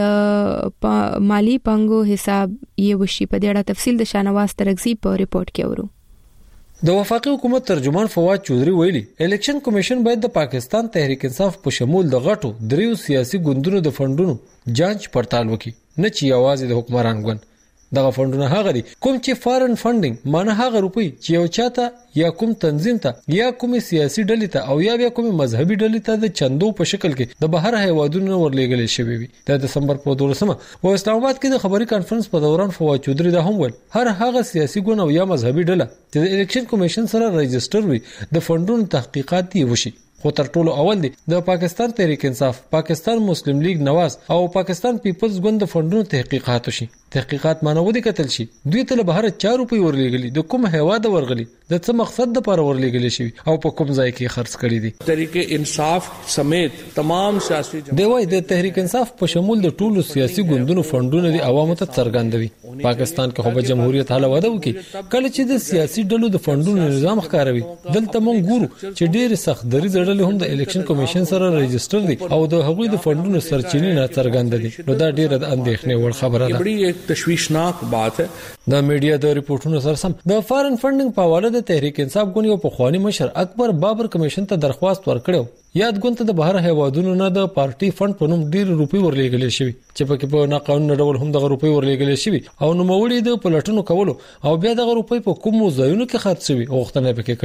د مالی پنګو حساب یې وشي په دې اړه تفصیل د شانواز ترغزي په ریپورت کې ورو د وفاقي حکومت ترجمان فواد چودري ویلي الیکشن کمیشن باید د پاکستان تحریک انصاف په شمول د غټو دریو سیاسي ګوندونو د فندونو جانچ پړتال وکړي نه چې یوازې د حکمران ګوند دغه فندونه هغه دي کوم چې فارن فندینګ معنی هغه روپی چې یو چاته یا کوم تنظیم ته یا کوم سیاسي ډلې ته او یا بیا کوم مذهبي ډلې ته د چندو په شکل کې د بهر هیوادونو ورلېږل شوی وي د دسمبر په 12مه په اسلام آباد کې د خبري کانفرنس په دوران فواد چودري دا هم ول هر هغه سیاسي ګوند او یا مذهبي ډله چې د الیکشن کمیشن سره رجسټر وي د فندونو تحقیقات دی وشي خو تر ټولو اول دی د پاکستان تحریک انصاف پاکستان مسلم لیگ نواز او پاکستان پیپلز ګوند د فندونو تحقیقات وشي تحقیقات مانو دي کتل شي دوی ته بهر 4 روپۍ ورلېګلي د کوم هیواد ورغلي د څه مقصد د لپاره ورلېګلي شي او په کوم ځای کې خرڅ کړي دي تحریک انصاف سمیت تمام سیاسي دی وای د تحریک انصاف په شمول د ټولو سیاسي ګوندونو فندونه دي عوامو ته څرګندوي پاکستان کې خو جمهوریت حاله وده وکي کله چې د سیاسي ډلو د فندونو نظام ښکاروي دلته مونږ ګورو چې ډېر سخت درې ځړل هم د الیکشن کمیشن سره رجسټر دي او د هغوی د فندونو سرچینې نه څرګند دي نو دا ډېر د اندېښنې وړ خبره ده تشویشناک بات ہے د میډیا د ریپورتونو سره سم د فارن فندینګ په حواله د تحریک انصاف ګوند یو پخوانی مشر اکبر بابر کمیشن ته درخواست ورکړو یاد ګوند ته د بهر هیوادونو نه د پارټي فند په نوم ډیر روپی ورلېګل شوی چې پکې په ناقانونه ډول هم د روپی ورلېګل شوی او نو موړي د پلټونو کولو او بیا د روپی په کوم ځایونو کې خرڅ شوی او وختونه پکې کړي و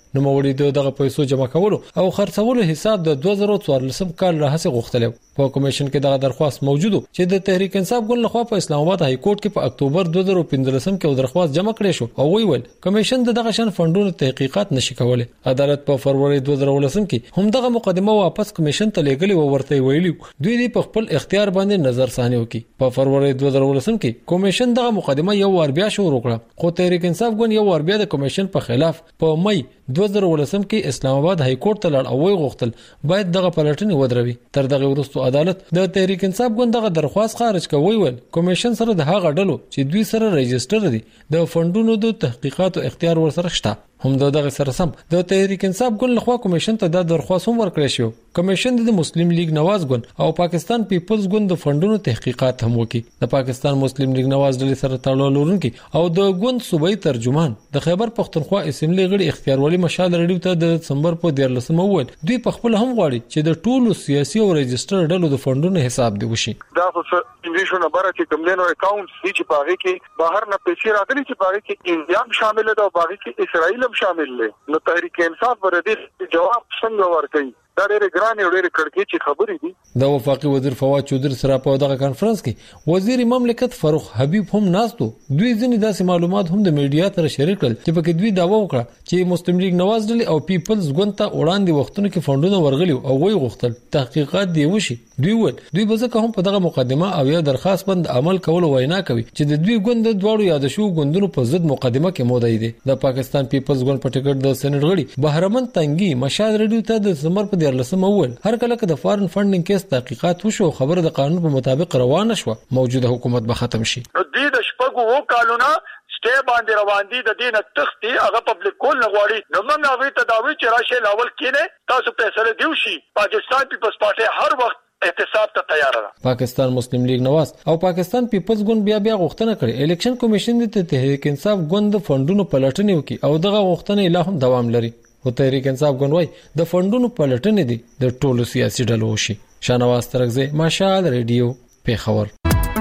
نو موري دغه پیسو جمع کولو او خرڅولو حساب د 2014 کال راهسه غوښتل. په کمیشن کې دغه درخواست موجودو چې د تحریک انصاف ګوند لخوا په اسلام آباد های کورټ کې په اکتوبر 2015 کې درخواست جمع کړې شو او ویل کمیشن دغه شان فندونو تحقیقات نشي کولای. عدالت په فروری 2019 کې هم دغه مقدمه واپس کمیشن ته لېږلې او ورته ویلي دوی په خپل اختیار باندې نظر ثاني وکړي. په فروری 2019 کې کمیشن دغه مقدمه یو ور بیا شروع کړه خو تحریک انصاف ګوند یو ور بیا د کمیشن په خلاف په مئی 2019 کې اسلام آباد های کورټ ته لړ او غوښتل باید دغه پلټنې ودروي. تر دغه وروسته عدالت د تحریک انصاف ګوند دغه درخواست خارج کوي. ویل کمیشن سره د هغه ډلو چې دوی سره رجستر دي د فندونو د تحقیقات او اختیار ورسره شته. هم دغه سره سم د تحریک انصاف ګوند لخوا کمیشن ته د درخواست هم ورکړی شو. کمیشن د مسلم لیگ نواز ګوند او پاکستان پیپلز ګوند د فندونو تحقیقات هم وکړي. د پاکستان مسلم لیگ نواز ډلې سره تړاو لرونکي او د ګوند صوبایي ترجمان د خیبر پختونخوا اسمبلی غړي اختیارولي مشال رډیو ته د دسمبر په 14 وویل دوی په خپل هم غواړي چې د ټولو سیاسي او رجستر ډلو د فندونو حساب دی وشي. دا خو انګلیشو نه بره چې کوملینو اکاونټس دي چې باغې کې بهر نه پیسې راغلي چې باغې کې انډیا شامل ده او باغې کې اسرائیل هم شامل دي. نو تحریک انصاف پر دې جواب څنګه ورکړي؟ دا ډېر ګران او ډېر کړکېچ چې خبرې دي. د وفاقي وزیر فواد چودري سره په دغه کانفرنس کې وزیر مملکت فاروق حبیب هم ناستو. دوی ځینې داسې معلومات هم د میډیا سره شریک کړل چې پکې دوی داوا وکړه چې مسلم لیگ نواز ډلې او پیپلز ګوند ته وړاندې وختونو کې فندونه ورغلي او وی غوښتل تحقیقات دی وشي. دوی ول دوی بزکه هم په دغه مقدمه او یا درخواست بند عمل کول وینا کوي چې د دوی ګوند د دواړو یاد شو ګوندونو په ضد مقدمه کې مودې دي. د پاکستان پیپلز ګوند په ټیکټ د سېنات غړي بهرمن تنګي مشاد رډیو ته د دسمبر په 14 وویل هر کله چې د فارن فندینګ کیس تحقیقات وشو خبره د قانون په مطابق روانه شو موجوده حکومت به ختم شي. د شپږو کالونو سټې باندې روان دي د دین تختی هغه پبلک کول نه غواړي. نو موږ هغه تداوی چې راشه لاول کینه تاسو فیصله دیو شي. پاکستان پیپلز پارټي هر وخت احتساب ته تیار ده. پاکستان مسلم لیگ نواز او پاکستان پیپلز ګوند بیا غوښتنه کړې الیکشن کمیشن د تحریک انصاف ګوند فندونو پلټنې وکړي او دغه غوښتنه لا هم دوام لري. او تحریک انصاف ګوند وايي د فندونو پلټنې دي د ټولو سیاسي ډلو شي. شانواز ترغزه مشال ریډیو پیښور.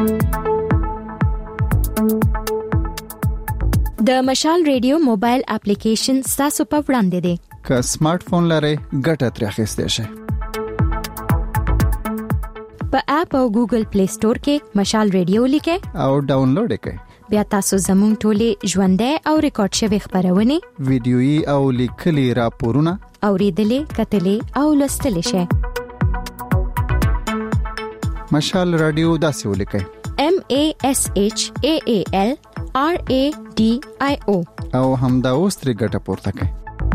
د مشال ریډیو موبایل اپلیکیشن تاسو په وړاندې دی. که سمارټ فون لرئ ګټه ترې اخیستئ شئ. په اپ او ګوګل پلی سٹور کې مشال ریډیو لیکئ او ډاونلوډ یې کړئ. بیا تاسو زموږ ټولې ژوندۍ او ریکارډ شوی خبرونه ویډیويي او لیکلي راپورونه اوریدلې کتلې او لوستلې شئ. مشال رادیو داسې ولیکئ MASHAALRADIO او همدا اوس ترې ګټه پورته کړئ.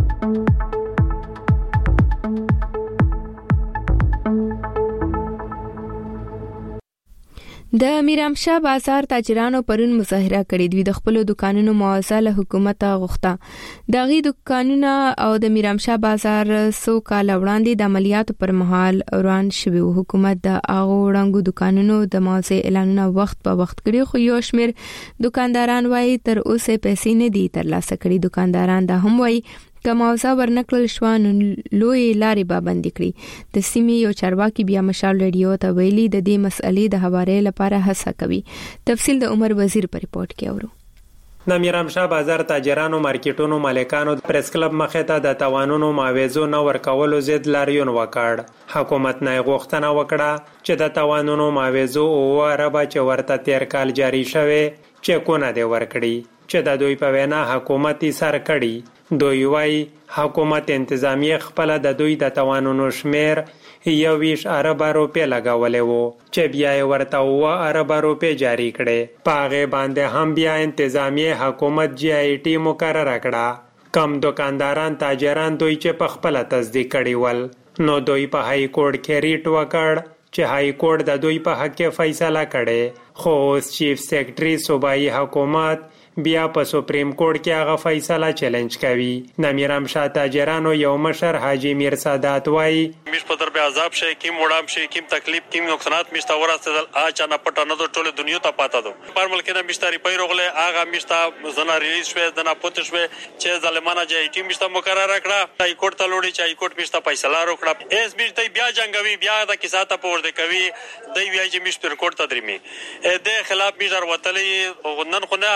د میرامشاه بازار تاجرانو پرون مظاهره کړې دوی د خپل دکانونو معاوضه له حکومت غوښته. دغه دکانونه او د میرامشاه بازار سو کال وړاندې د عملیاتو پر مهال روان شوی حکومت د هغه وړاندې دکانونو د معاوضه اعلانونه وخت په وخت کړی خو یو شمیر دکانداران وايي تر اوسه پیسې نه دي ترلاسه کړي. دکانداران دا هم وايي کماوزا ورنکل شوان لوی لارې پابند کړي. د سیمې یو چارواکي بیا مشال ریډیو ته ویلي د دې مسلې د حوالې لپاره هڅه کوي. تفصیل د عمر وزیر په ریپورت کې اورو. د میرامشاه بازار تاجرانو مارکیټونو مالکانو پریس کلب مخې ته د تاوانونو معاوضو نه ورکولو ضد لاریون وکړ. حکومت نه غوښتنه وکړه چې د تاوانونو معاوضو او اربا چې ورته تیر کال جاری شوه چکونه دی ورکړي چې د دوی په وینا حکومت یې سر کړي. دوی وايي حکومت انتظامیه خپل د دوی د توانونو شمیر 21 ارب روپے لګولې وو چې بیا ورته 2 ارب روپے جاری کړي. پاغه باندې هم بیا انتظامیه حکومت GIT مقرره کړه. کم دکانداران تاجران دوی چې په خپل تصدیق کړي ول نو دوی په های کورټ کې ریټ وکړ چې های کورټ د دوی په حق کې فیصله کړي. خو چیف سیکریټری صوبایي حکومت بیا په سپریم کورټ کې هغه فیصله چیلنج کوي. د میرامشاه تاجرانو یو مشر حاجی میر سادات وایي مش په در به عذاب شي کیم وړام شي کیم تکلیف کیم نقصانات مشته ورسېدل اچا نه پټه نه ټول دنیا ته پاته دو پر ملک نه مشتری پیروغله هغه مشته زنا ریلیز شوه د نه پوت شوه چې ظالمانه GIT مشته مقرره کړه. های کورټ ته لوړی چې های کورټ مشته فیصله وکړه. اس مشته بیا جنگوي بیا د کیساته پور د کوي دی وی چې مشته کورټ ته درمي د خلاف میجر وتلې نن خو نه دا خو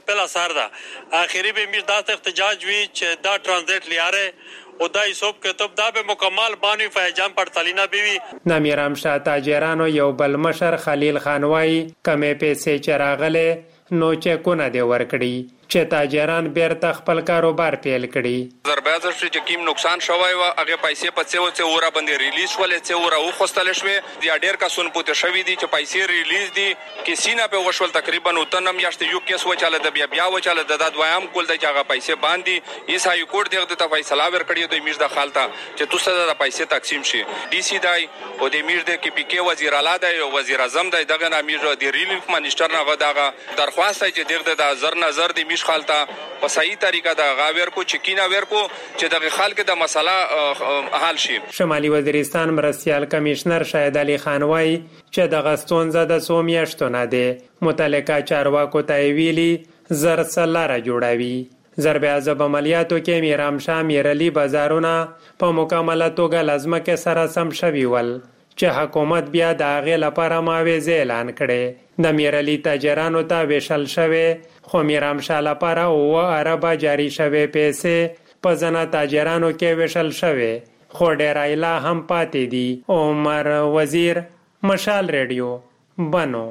پہلا سار دا آخری به میر دا احتجاج وی چې دا ټرانزیت لیاره او دا حساب کتاب دا به مکمل بانوي فیجان پړتالینا بیوی نامیرام شاه تاجرانو یو بل مشر خلیل خانوای کمې پیسې چراغله نو چکونه دی ورکړي چې تاجران بیرته خپل کاروبار پیل کړي ضربات چې کیم نقصان شوی و هغه پیسې په څه اورا باندې ریلیز ولې څه اورا وخستل شوی د ډیر کسون پوت شوی دي چې پیسې ریلیز دي کې سینا په وشول تقریبا وتنم یاشت یو کیس و چاله د بیا و چاله د دویم کول د هغه پیسې باندې ایس هاي کورټ دغه ته فیصله ورکړی د میرزا خالتا چې تاسو د پیسې تقسیم شي ډي سي دای او د میر د کې پی کې وزیر اعلی دی او وزیر اعظم دی دغه امیر د ریلیف منیسټر نه غداغه درخواست چې دغه د نظر نظر د میش خالتا په صحیح طریقه دا غاور کو چکینا ور کو چې دغه خلک د مسله حل شي. شمالي وزیرستان مرستيال کمشنر شاهد علي خان وای چې د غستونزه د سومیاشتو نه دی متعلقه چارواکو ته ویلي زر سلاره جوړوي ضرب عذاب عملیاتو کې میرام شاه میرعلی بازارونه په مکمله توګه لازمه سره سم شوي ول چې حکومت بیا د هغې لپاره معاوضې اعلان کړي د میرعلی تاجرانو ته ویشل شوی خو میرام شاه لپاره اوه اربه جاری شوی پیسې په ځنه تاجرانو کې ویشل شوی خو ډیر ایلا هم پاتې دي. عمر وزیر مشال ریډیو بنو.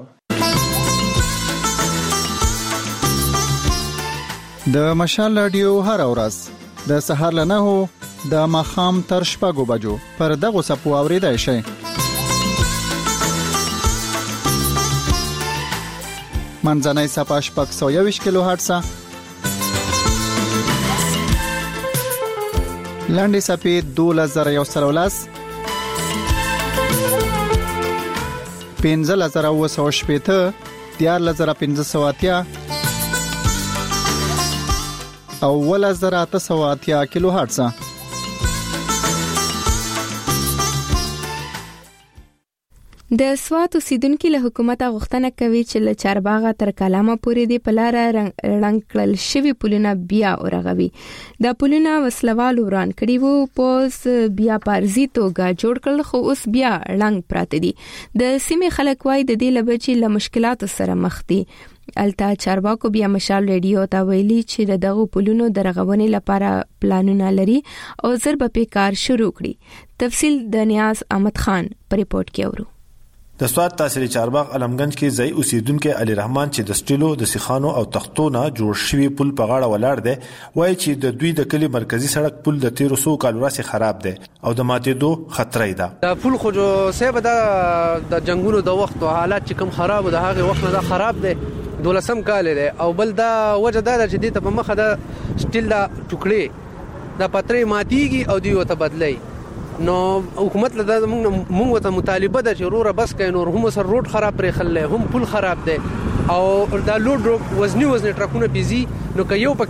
د مشال رادیو هر ورځ د سهار له 9 د ماخام تر 6 بجو پر دغه سپو اوریدای شي. منځنۍ صفه شپږ 120 کیلو هرتز لاندې صفه 2113 15980 14580 او 1880 کیلو هرتز. د سوات اوسیدونکو له حکومت غوښتنه کوي چې له چارباغ تر کلامه پورې د پلار رنګ کړل شوی پلونه بیا ورغوي. د پلونه وسلوال وران کړي وو پوس بیا پارزي توګه جوړ کړل خو اوس بیا رنګ پراته دي. د سیمې خلک وای د دې لبچې له مشکلاتو سره مخ دي. التا چارواکو بیا مشال ریډیو ته ویلي چې دغه پلونو درغونې لپاره پلانونه لري او ضرب په کار شروع کړي. تفصیل د نیاز احمد خان په ریپورت کې اورو. د سوات تحصیلي چارباغ علمگنج کې ځای اوسیدونکو علي رحمان چې د سټیلو د سیخانو او تختونو جوړ شوی پل په غاړه ولاړ دی وایي چې د دوی د کلی مرکزی سړک پل د 1300 کال وروسته خراب دی او د ماتېدو خطر دی. دا پل خو جو سبب د جنگونو د وخت او حالات چې کوم خراب د هغه وخت نه خراب دی 12 کال دی او بل دا وجه دا چې د په مخه د سټیل د ټوکړي د پترې ماتيږي او دیو ته بدلای نو حکومت له موږ ته مطالبه ده چې روره بس کین نور هم سر روډ خراب پرې خلې هم پل خراب دی او دا لوډ وزنی ټرکونه بيزي نو که یو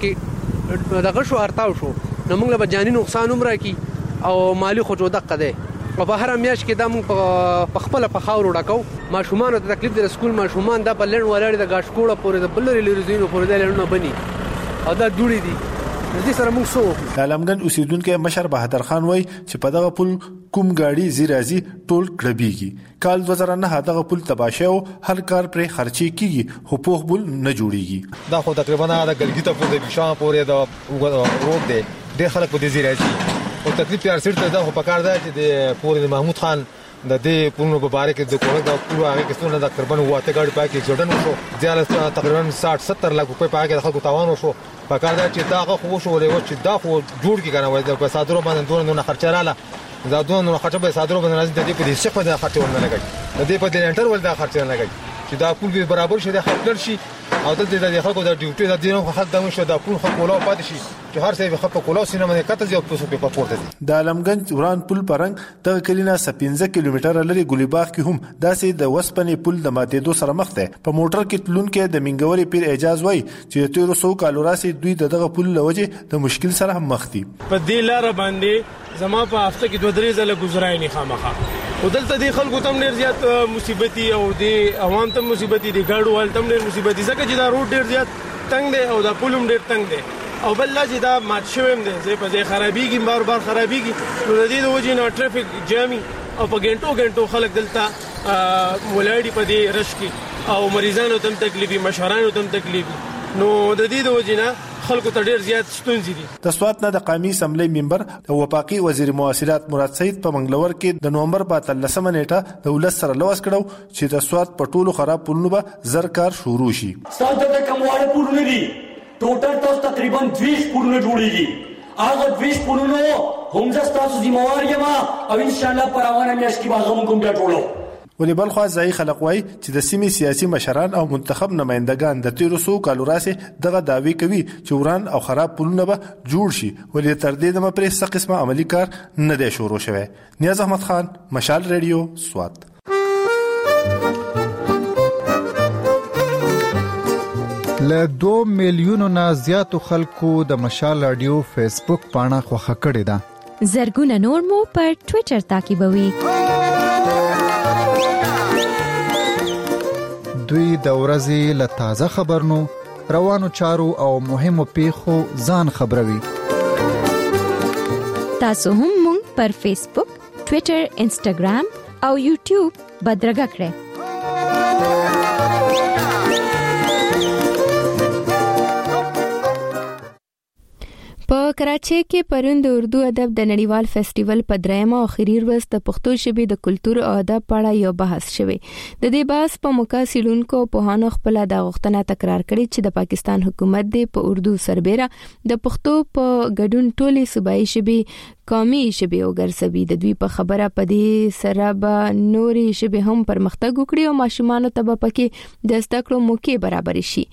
پکې دغه شو ارتاو شو نو موږ له جاني نقصان هم راکې او مالی خو جو دقه ده او په هر میاش کې دا موږ په خپل په خاور وډکاو ماشومان ته تکلیف د سکول ماشومان دا په لړ ولاړ د غاشکوړه پورې د بلری لریزینو پورې د لړنه بني او دا دوړي دي دې سره موږ سو. علمگنج اوسیدونکو مشر بهادر خان وای چې په دغه پل کوم گاډي زیرازي ټول کړبيږي. کال 2009 دغه پل تباشه او هر کار پر خرچي کیږي خو په بل نه جوړيږي. دا خو تقریبا د ګلګي ته پورې د شام پورې د روډ دی ډېر خلک په دې زیرازي او تکلیف یې ارسل ته خو پکار دی چې د پورې محمود خان د دې پونو مبارک د کوړه د پورو هغه کسونه د تقریبا واته ګاډي پاکي جوړن وشو ځاله تقریبا 60-70 لک په پاکي د خلکو تاوان وشو پکار دا چې دا خو شو ولې چې دا خو جوړ کی کنه وای د صادرو باندې دونه خرچه رااله دا دونه خرچه به صادرو باندې راځي د دې په دې څه په خرچه ورنه لګي د دې په دې انټر ول دا خرچه نه لګي چې دا پول به برابر شي د خپل شي او د خلکو د ډیوټي د دینو خلک د مشه د پول خپل او پاتې شي چې هر څه په کولاو سینما نه کته ځو په پورته دي. د علمگنج وران پل پرنګ د کلینا 15 کیلومتر لري ګلیباغ کې هم داسې د وسپنې پل د ماتېدو سره مخ ده. په موټر کې تلون کې د منګوري پیر اعجاز وای چې 1300 کال راسي دوی دغه پل لوجه د مشکل سره هم مخ دي. په دې لار باندې زما په هفته کې 2-3 ځله گزارای نه خامخه او دلته د خلکو تم ډیر زیات مصیبتي او د عوام ته مصیبتي دي ګاډو ول تم ډیر مصیبتي ځکه چې دا روډ ډیر زیات تنگ دی او دا پلم ډیر تنگ دی او بل لا چې دا مات شوم دی زه په ځای خرابېږي بار خرابېږي نو د دې د وجې نه ټریفیک جامي او په ګنټو خلک دلته ولاړی په دې رش کې او مریضانو تم تکلیفي مشرانو تم تکلیفي نو د دې د وجنه خلکو ته ډیر زیات ستونزې دي. د سوات نه د قومي اسمبلی ممبر او وفاقي وزیر مواسرات مراد سعید په منګلور کې د نومبر په 13 نیټه د ولس سره لوس کړو چې د سوات په ټولو خراب پلونو به زرکار شروع شي. ساده د کمواړه پلونه دي ټوټل تاسو تقریبا 20 پلونه جوړیږي. هغه 20 پلونه هم تاسو ذمہوار یم او ان شاء الله پر روانه میاشت کې به کوم بیا ټولو. ولی بل خو ځای خلک وای چې د سیمې سیاسي مشران او منتخب نمائندگان د 1300 کالو راسه دغه داوی کوي چې وران او خراب پلونه به جوړ شي ولی تر دې دمه پرې څه قسمه عملی کار نه دی شروع شوی. نیاز احمد خان، مشال ریډیو، سوات. له 2 میلیونو نه زیاتو خلکو د مشال رادیو فیسبوک پاڼه خوښه کړې ده. زرګونه نور مو پر ټوئیټر تعقیبوي. دوی د ورځې له تازه خبرونو، روانو چارو او مهمو پیښو ځان خبروي. تاسو هم مونږ پر فیسبوک، ټوئیټر، انسټاګرام او یوټیوب بدرګه کړئ. په کراچۍ کې پرون د اردو ادب د نړیوال فیسټیوال په درېمه او اخیری ورځ د پښتو ژبې د کلتور او ادب په اړه یو بحث شوی. د دې بحث په موقع سیلونکو په هانو خپل د غوښتنه تکرار کړي چې د پاکستان حکومت د په اردو سربېره د پښتو په ګډون ټولې صوبایي ژبې قومي ژبې وګرځوي. د دوی په خبره په دې سره به نورې ژبې هم پرمختګ وکړي او ماشومان ته به پکې د زده کړو موقع برابر شي.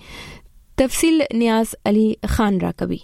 تفصیل نیاز علي خان راکوي.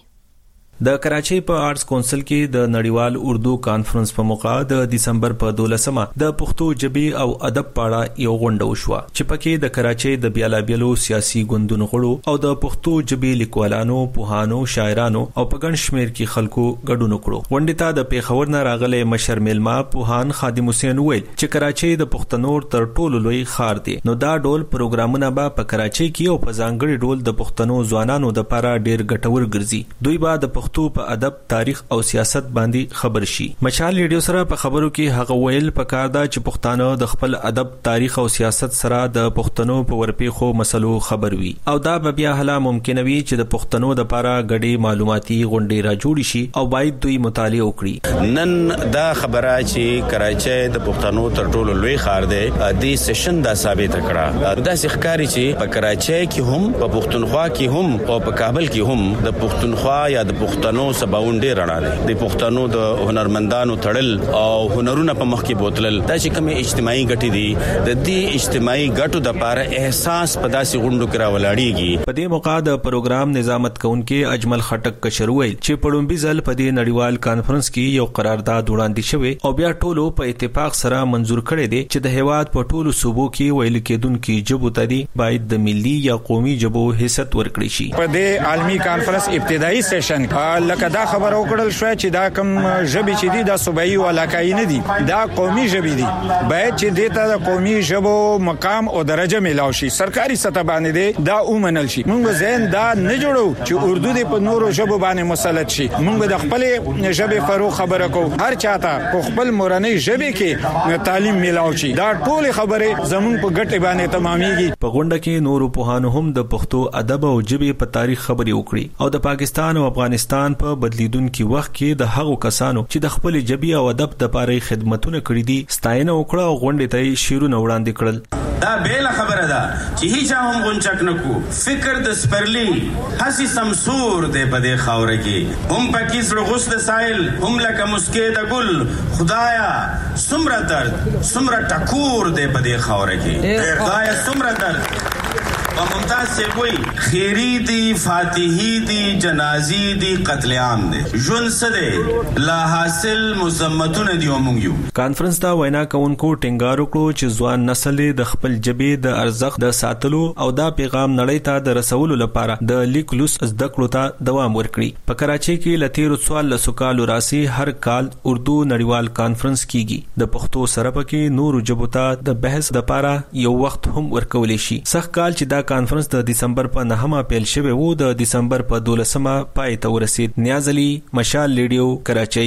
د کراچۍ په آرټس کونسل کې د نړیوال اردو کانفرنس په موقع د دسمبر په 12مه د پښتو ژبې او ادب په اړه یو غونډه وشوه چې پکې د کراچۍ د بیلابیلو سیاسي ګوندونو غړو او د پښتو ژبې لیکوالانو، پوهانو، شاعرانو او په ګڼ شمېر کې خلکو ګډون وکړو. غونډې ته د پیښور نه راغلي مشر میلمه پوهان خادم حسین ویل چې کراچۍ د پښتنو تر ټولو لوی ښار دی، نو دا ډول پروګرامونه به په کراچۍ کې او په ځانګړي ډول د پښتنو ځوانانو لپاره ډېر ګټور ګرځي. دوی به د پښتو په ادب، تاریخ او سیاست باندې خبر شي. مشال ریډیو سره په خبرو کې هغه ویل پکار دا چې پښتانه د خپل ادب، تاریخ او سیاست سره د پښتنو په ورپېخو مسلو خبر وي او دا به بیا هله ممکن وي چې د پښتنو د لپاره غړي معلوماتي غونډې را جوړ شي او باید دوی مطالعه وکړي. نن دا خبره چې کراچۍ د پښتنو تر ټولو لوی ښار دی، د سیشن دا ثابت کړه. دا ښکاری چې په کراچۍ کې هم، په پښتونخوا کې هم او په کابل کې هم د پښتونخوا یا د پښتنو سباوندې رڼا دي. د پښتنو د هنرمندانو تړل او هنرونه په مخ کې بوتلل دا چې کوم اجتماعي ګټې دي، د دې اجتماعي ګټو د لپاره احساس په داسې غونډو کې راولاړیږي. په دې موقع د پروګرام نظامت کوونکې اجمل خټک کشر ویل چې په لومبي ځل په دې نړیوال کانفرنس کې یو قرارداد وړاندې شوی او بیا ټولو په اتفاق سره منزور کړی دی چې د هیواد په ټولو صوبو کې ویل کېدونکو ژبو ته دی باید د ملي یا قومي ژبو حیثیت ورکړي شي. په دې عالمي کانفرنس ابتدایي سیشن لکه دا خبر وکړل شو چې دا کوم ژبې چې دي دا صوبایي او علاقايي نه دي، دا قومي ژبې دي. باید چې دته د قومي ژبو مقام او درجه ملاوي شي، سرکاري سطح باندې دی دا ومنل شي. موږ ځین دا نه جوړو چې اردو دې په نورو ژبو باندې مسلط شي. موږ د خپل ژبې فرو خبره کوو، هر چاته په خپل مورنۍ ژبې کې تعلیم ملاوي شي. دا ټول خبره زمون په ګټه باندې تمامېږي. په غونډه کې نورو پوهانو هم د پښتو ادب او ژبې په تاریخ خبرې وکړي او د پاکستان او افغانستان په بدلیدونکو وخت کې د هغو کسانو چې د خپل ژبې او ادب لپاره خدمتونه کړې دي ستاینه وکړه او غونډې ته شیرونه وړاندې کړل. دا بیل خبره ده چې هیڅ هم غونچک نکو فکر د سپرلی هسي سمسور دې په دې خاور کې هم پکې سره غوست سایل هم لکه مسکې د ګل خدایا سمره درد سمره ټکور دې په دې خاور کې خدایا سمره درد و ممتاز سے کوئی خیری دی فاتحی دی جنازی دی قتل عام دی ژوند سده لا حاصل مزمتون دی ومونږ. کانفرنس دا وینا کوونکو ټینګار وکړو چې ځوان نسل د خپل ژبې د ارزښت د ساتلو او دا پیغام نړۍ ته د رسولو لپاره د لیک لوست زده کړو ته دوام ورکړي. په کراچۍ کې لتیر سوال لسکالو راسي هر کال اردو نړیوال کانفرنس کیږي. د پښتو سره پکې نورو ژبو ته د بحث لپاره یو وخت هم ورکول شي. سخت کال چې دا کانفرنس د دسمبر په 9مه پیل شوی وو د دسمبر په 12مه پای ته ورسید. نیاز علي، مشال ریډیو، کراچۍ.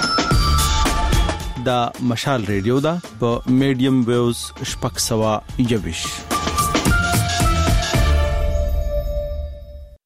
دا مشال ریډیو دا په میډیم ویوز 621.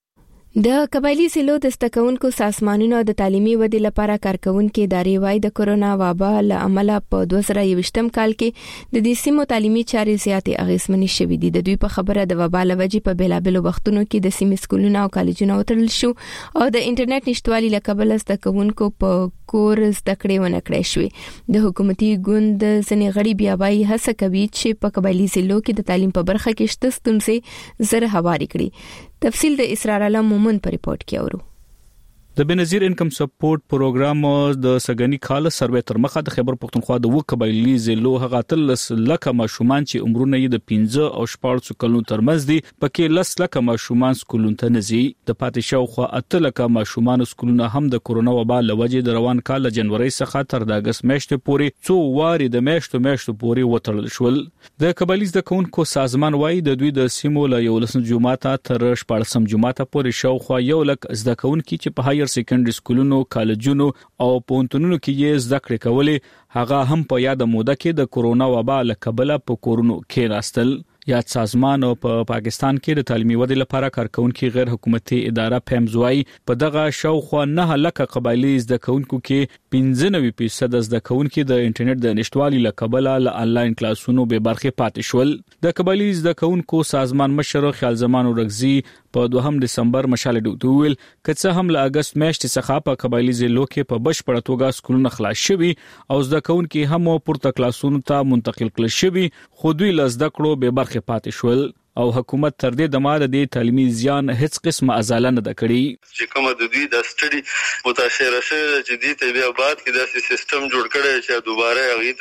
د قبایلی سیلو د استکونکو سازمانونو د تعلیمي ودې لپاره کارکونکو ادارې وايي د کورونا وبا له امله په 2020م کال کې د دې سیمو تعلیمي چارې زیاتې اغیزمنې شوې دي. د دوی په خبره د وبا له وجې په بیلابلو وختونو کې د سیمې سکولونو او کالجونو وتړل شو او د انټرنیټ نشټوالي له کبله استکونکو په کور زده کړې ونه کړې شوې. د حکومتي ګوند ځنې غړي بیا وايي هڅه کوي چې په قبایلی سیلو کې د تعلیم په برخه کې شته ستونزې زر هواري کړي. تفصیل د اسرار علم مومن په ریپورت کې اورو. د بنظیر انکم سپورټ پروګرام د سګنی کال سروې تر مخه د خیبر پختونخوا د وقبایلی ضلعو هغه تلس لکه ماشومان چې عمرونه یې د 15 او 14 کلونو ترمنځ دي پکې لس لکه ماشومان سکولونو ته نزي. د پاتې شاوخوا 8 لکه ماشومان سکولونه هم د کورونا وبا لوجې د روان کال جنوري څخه تر د اگست میاشتې پورې څو واري د میاشتو پورې وتړل شول. د قبایلی زده کوونکو سازمان وايي د دوی د سیمو له 11 جمعه تر 14 جمعه پورې شاوخوا 1 لک زده کوونکو چې په هایر سیکنډري سکولونو، کالجونو او پونتونونو کې یې زده کړې کولې هغه هم په یاد موده کې د کورونا وبا له کبله په کورونو کې راستل. یاد سازمان او په پاکستان کې د تعلیمي ودې لپاره کارکونکو غیر حکومتي اداره پمزوای په دغه شاوخوا 9 لکه قبایلی زده کوونکو کې 95% زده کوونکو د انټرنیټ د نشټوالي لکبله له انلاین کلاسونو به برخه پاتې شول. د قبایلی زده کوونکو سازمان مشر خیال زمان ورغزي په 2 دسمبر مشال ډوټول کڅه هم له اگست میاشتې څخه په قبایلی ضلعو کې په بشپړه توګه سکولونه خلاص شوي او زده کوونکو هم پورته کلاسونو ته منتقل کړل شوي خو دوی لزده کړو به برخه پاتې شول او حکومت تر دې دمه د تعلیمي زیان هیڅ قسمه ازاله نه کړی. چې کومه د دوی د سټډي متاثر شوه چې دې ته بیا بعد کې د سیستم جوړ کړي چې دوباره هغه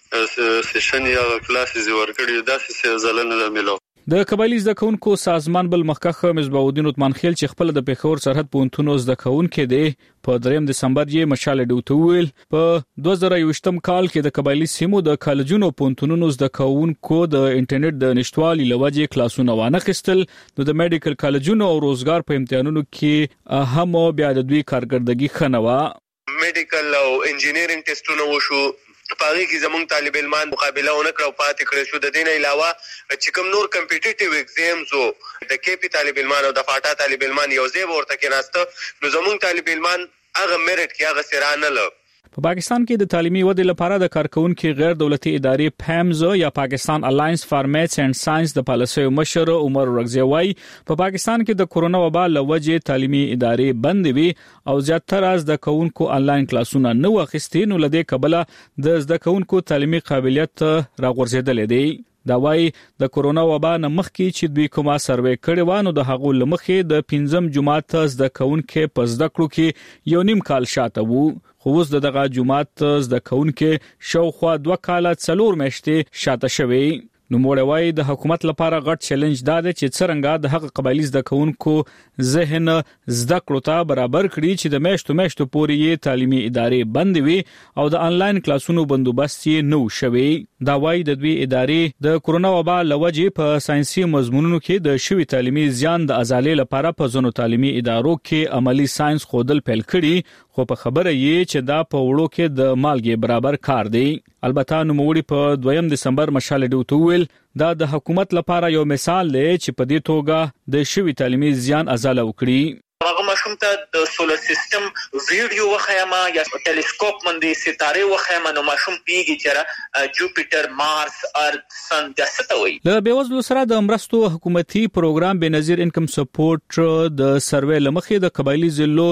ته سیشن یا کلاسز ورکړي دا څه ازاله نه ملو. د قبایلی زده کوونکو سازمان بل مخکخ مصباح الدین عثمان خیل چې خپل د پیښور سرحد پونتونو زده کوونکو دی په 3 دسمبر یې مشال ډوټول په 2020م کال کې د قبایلی سیمو د کالجونو پونتونو زده کوونکو د انټرنیټ د نشټوالي لوجې کلاسونه وانه خستل. د میډیکل کالجونو او روزګار په امتحانونو کې هم بیا د دوی کارګردګي خنوا. میډیکل او انجینیرینګ ټیسټونه وشو پاره کې زموږ طالب علمان مقابله ونکړو پاتې کړی شو. د دین علاوه چې کوم نور کمپټیټیو ایگزامز او د کیپی طالب علمان او د فاټا طالب علمان یو ځای ورته کې ناشته نو زموږ طالب علمان هغه میرټ کې هغه سرانه له. په پاکستان کې د تعلیمي ودې لپاره د کارکونکو غیر دولتي ادارې پمز یا پاکستان الاینس فار میتھس اینڈ ساينس د پالیسي مشر عمر رغزي وايي په پاکستان کې د کورونا وبا لوجې تعلیمي ادارې بند وي او زیاتره د کارکونکو انلاین کلاسونه نه واخستین نو لدې کبله د زده کوونکو تعلیمي قابلیت راغورځیدل دي. دا وايي د کورونا وبا نه مخکې چې دوی کومه سروې کړې و نو د هغو لمخې د 15 جمعه زده کوونکو په زده کړو کې یو نیم کال شاته وو خو اوس دغه جمعه زده کوونکو شاوخوا 2 کاله 4 میاشتې شاته شوي. نو موړوي د حکومت لپاره غټ چیلنج دا دی چې څنګه د حق قبایلی زده کوونکو ذهن زده کړو ته برابر کړي چې د میاشتو پورې تعلیمي ادارې بند وي او د انلاین کلاسونو بندوبست یې نو شوي. دا وايي د دوی ادارې د کورونا وبا لوجې په ساينسي مضمونونو کې د شوي تعلیمي زیان د ازالې لپاره په ځینو تعلیمي ادارو کې عملی ساينس خودل پیل کړي خو په خبره یې چې دا په وړو کې د مالګې برابر کار دی. البته نوموړي په 2 دسمبر مشال ډوټول دا د حکومت لپاره یو مثال دی چې په دې توګه د شوي تعلیمي زیان ازاله وکړي. هغه ماشوم ته د سولر سیستم ویډیو وخیما یا ټلیسکوپ باندې ستاره وخیما نو ماشوم پیږي چې جوپیټر، مارس، ارث، سن د ستوي. له بیوزلو سره د مرستو حکومتي پروګرام بنظیر انکم سپورټ د سروې لمخې د قبایلی ضلعو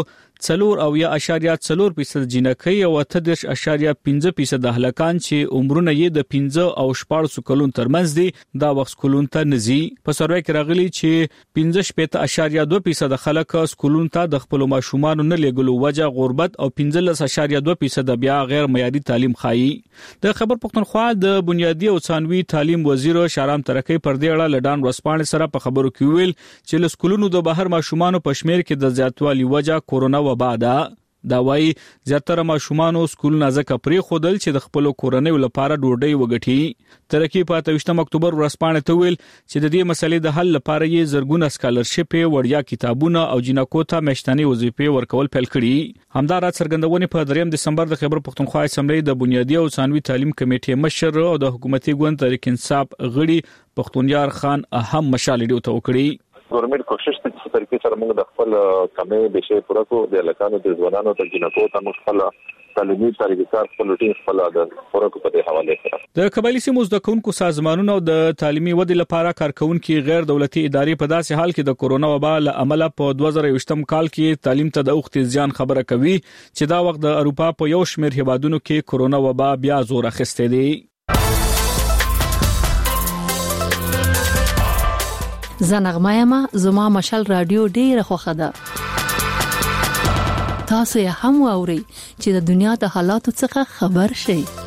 4.4% جنکۍ او 8.5% هلکان چې عمرونه یې د 15 او 14 کلونو ترمنځ دي دا وخت سکولونو ته نزي. په سروې کې راغلي چې 15.2% خلک سکولونو ته د خپل ماشومان نه لګلو وجه غربت او 15.2% بیا غیر معیاري تعلیم خایي. د خبر پښتونخوا د بنیادی او ثانوي تعلیم وزیر شارام ترکی پر دې اړه لډان ورسپانې سره په خبرو کې ویل چې له سکولونو د بهر ماشومان په شمیر کې د زیاتوالي وجه کورونا وبا ده. دا وايي زیاتره ماشومان سکولونه ځکه پرې خودل چې د خپل کورنۍ لپاره ډوډۍ وګټي. ترکی په 28 اکتوبر ورسپانې ته ویل چې د دې مسلې د حل لپاره یې زرګونه سکالرشپ وړیا کتابونه او جنکو ته میاشتنی وظیفې ورکول پیل کړي. همدارا څرګندونې په 3 دسمبر د خیبر پښتونخوا اسمبلی د بنیادی او ثانوي تعلیم کمیټې مشر او د حکومتي ګوند تحریک انصاف غړي پښتونیار خان اهم مشالې ته وکړي. ګورنمنت کوشش کوي چې طریقې سره موږ د خپل کمې بشي پوره کو د لکانو د ځوانانو ته جنکو ته موږ خپل تعلیمي طریقې خپل روټین خپل د پوره کو په حواله سره د قبایلی سیمو د کونکو سازمانونو د تعلیمي ودې لپاره کارکونکو غیر دولتي ادارې په داسې حال کې د کورونا وبا له امله په 2020م کال کې تعلیم ته د اوختي زیان خبره کوي چې دا وخت د اروپا په یو شمېر هیوادونو کې کورونا وبا بیا زور اخیسته دی. زنغمایما زما مشال رادیو ډیره خوخه ده. تاسو یې هم واورئ چې د دنیا د حالاتو څخه خبر شئ.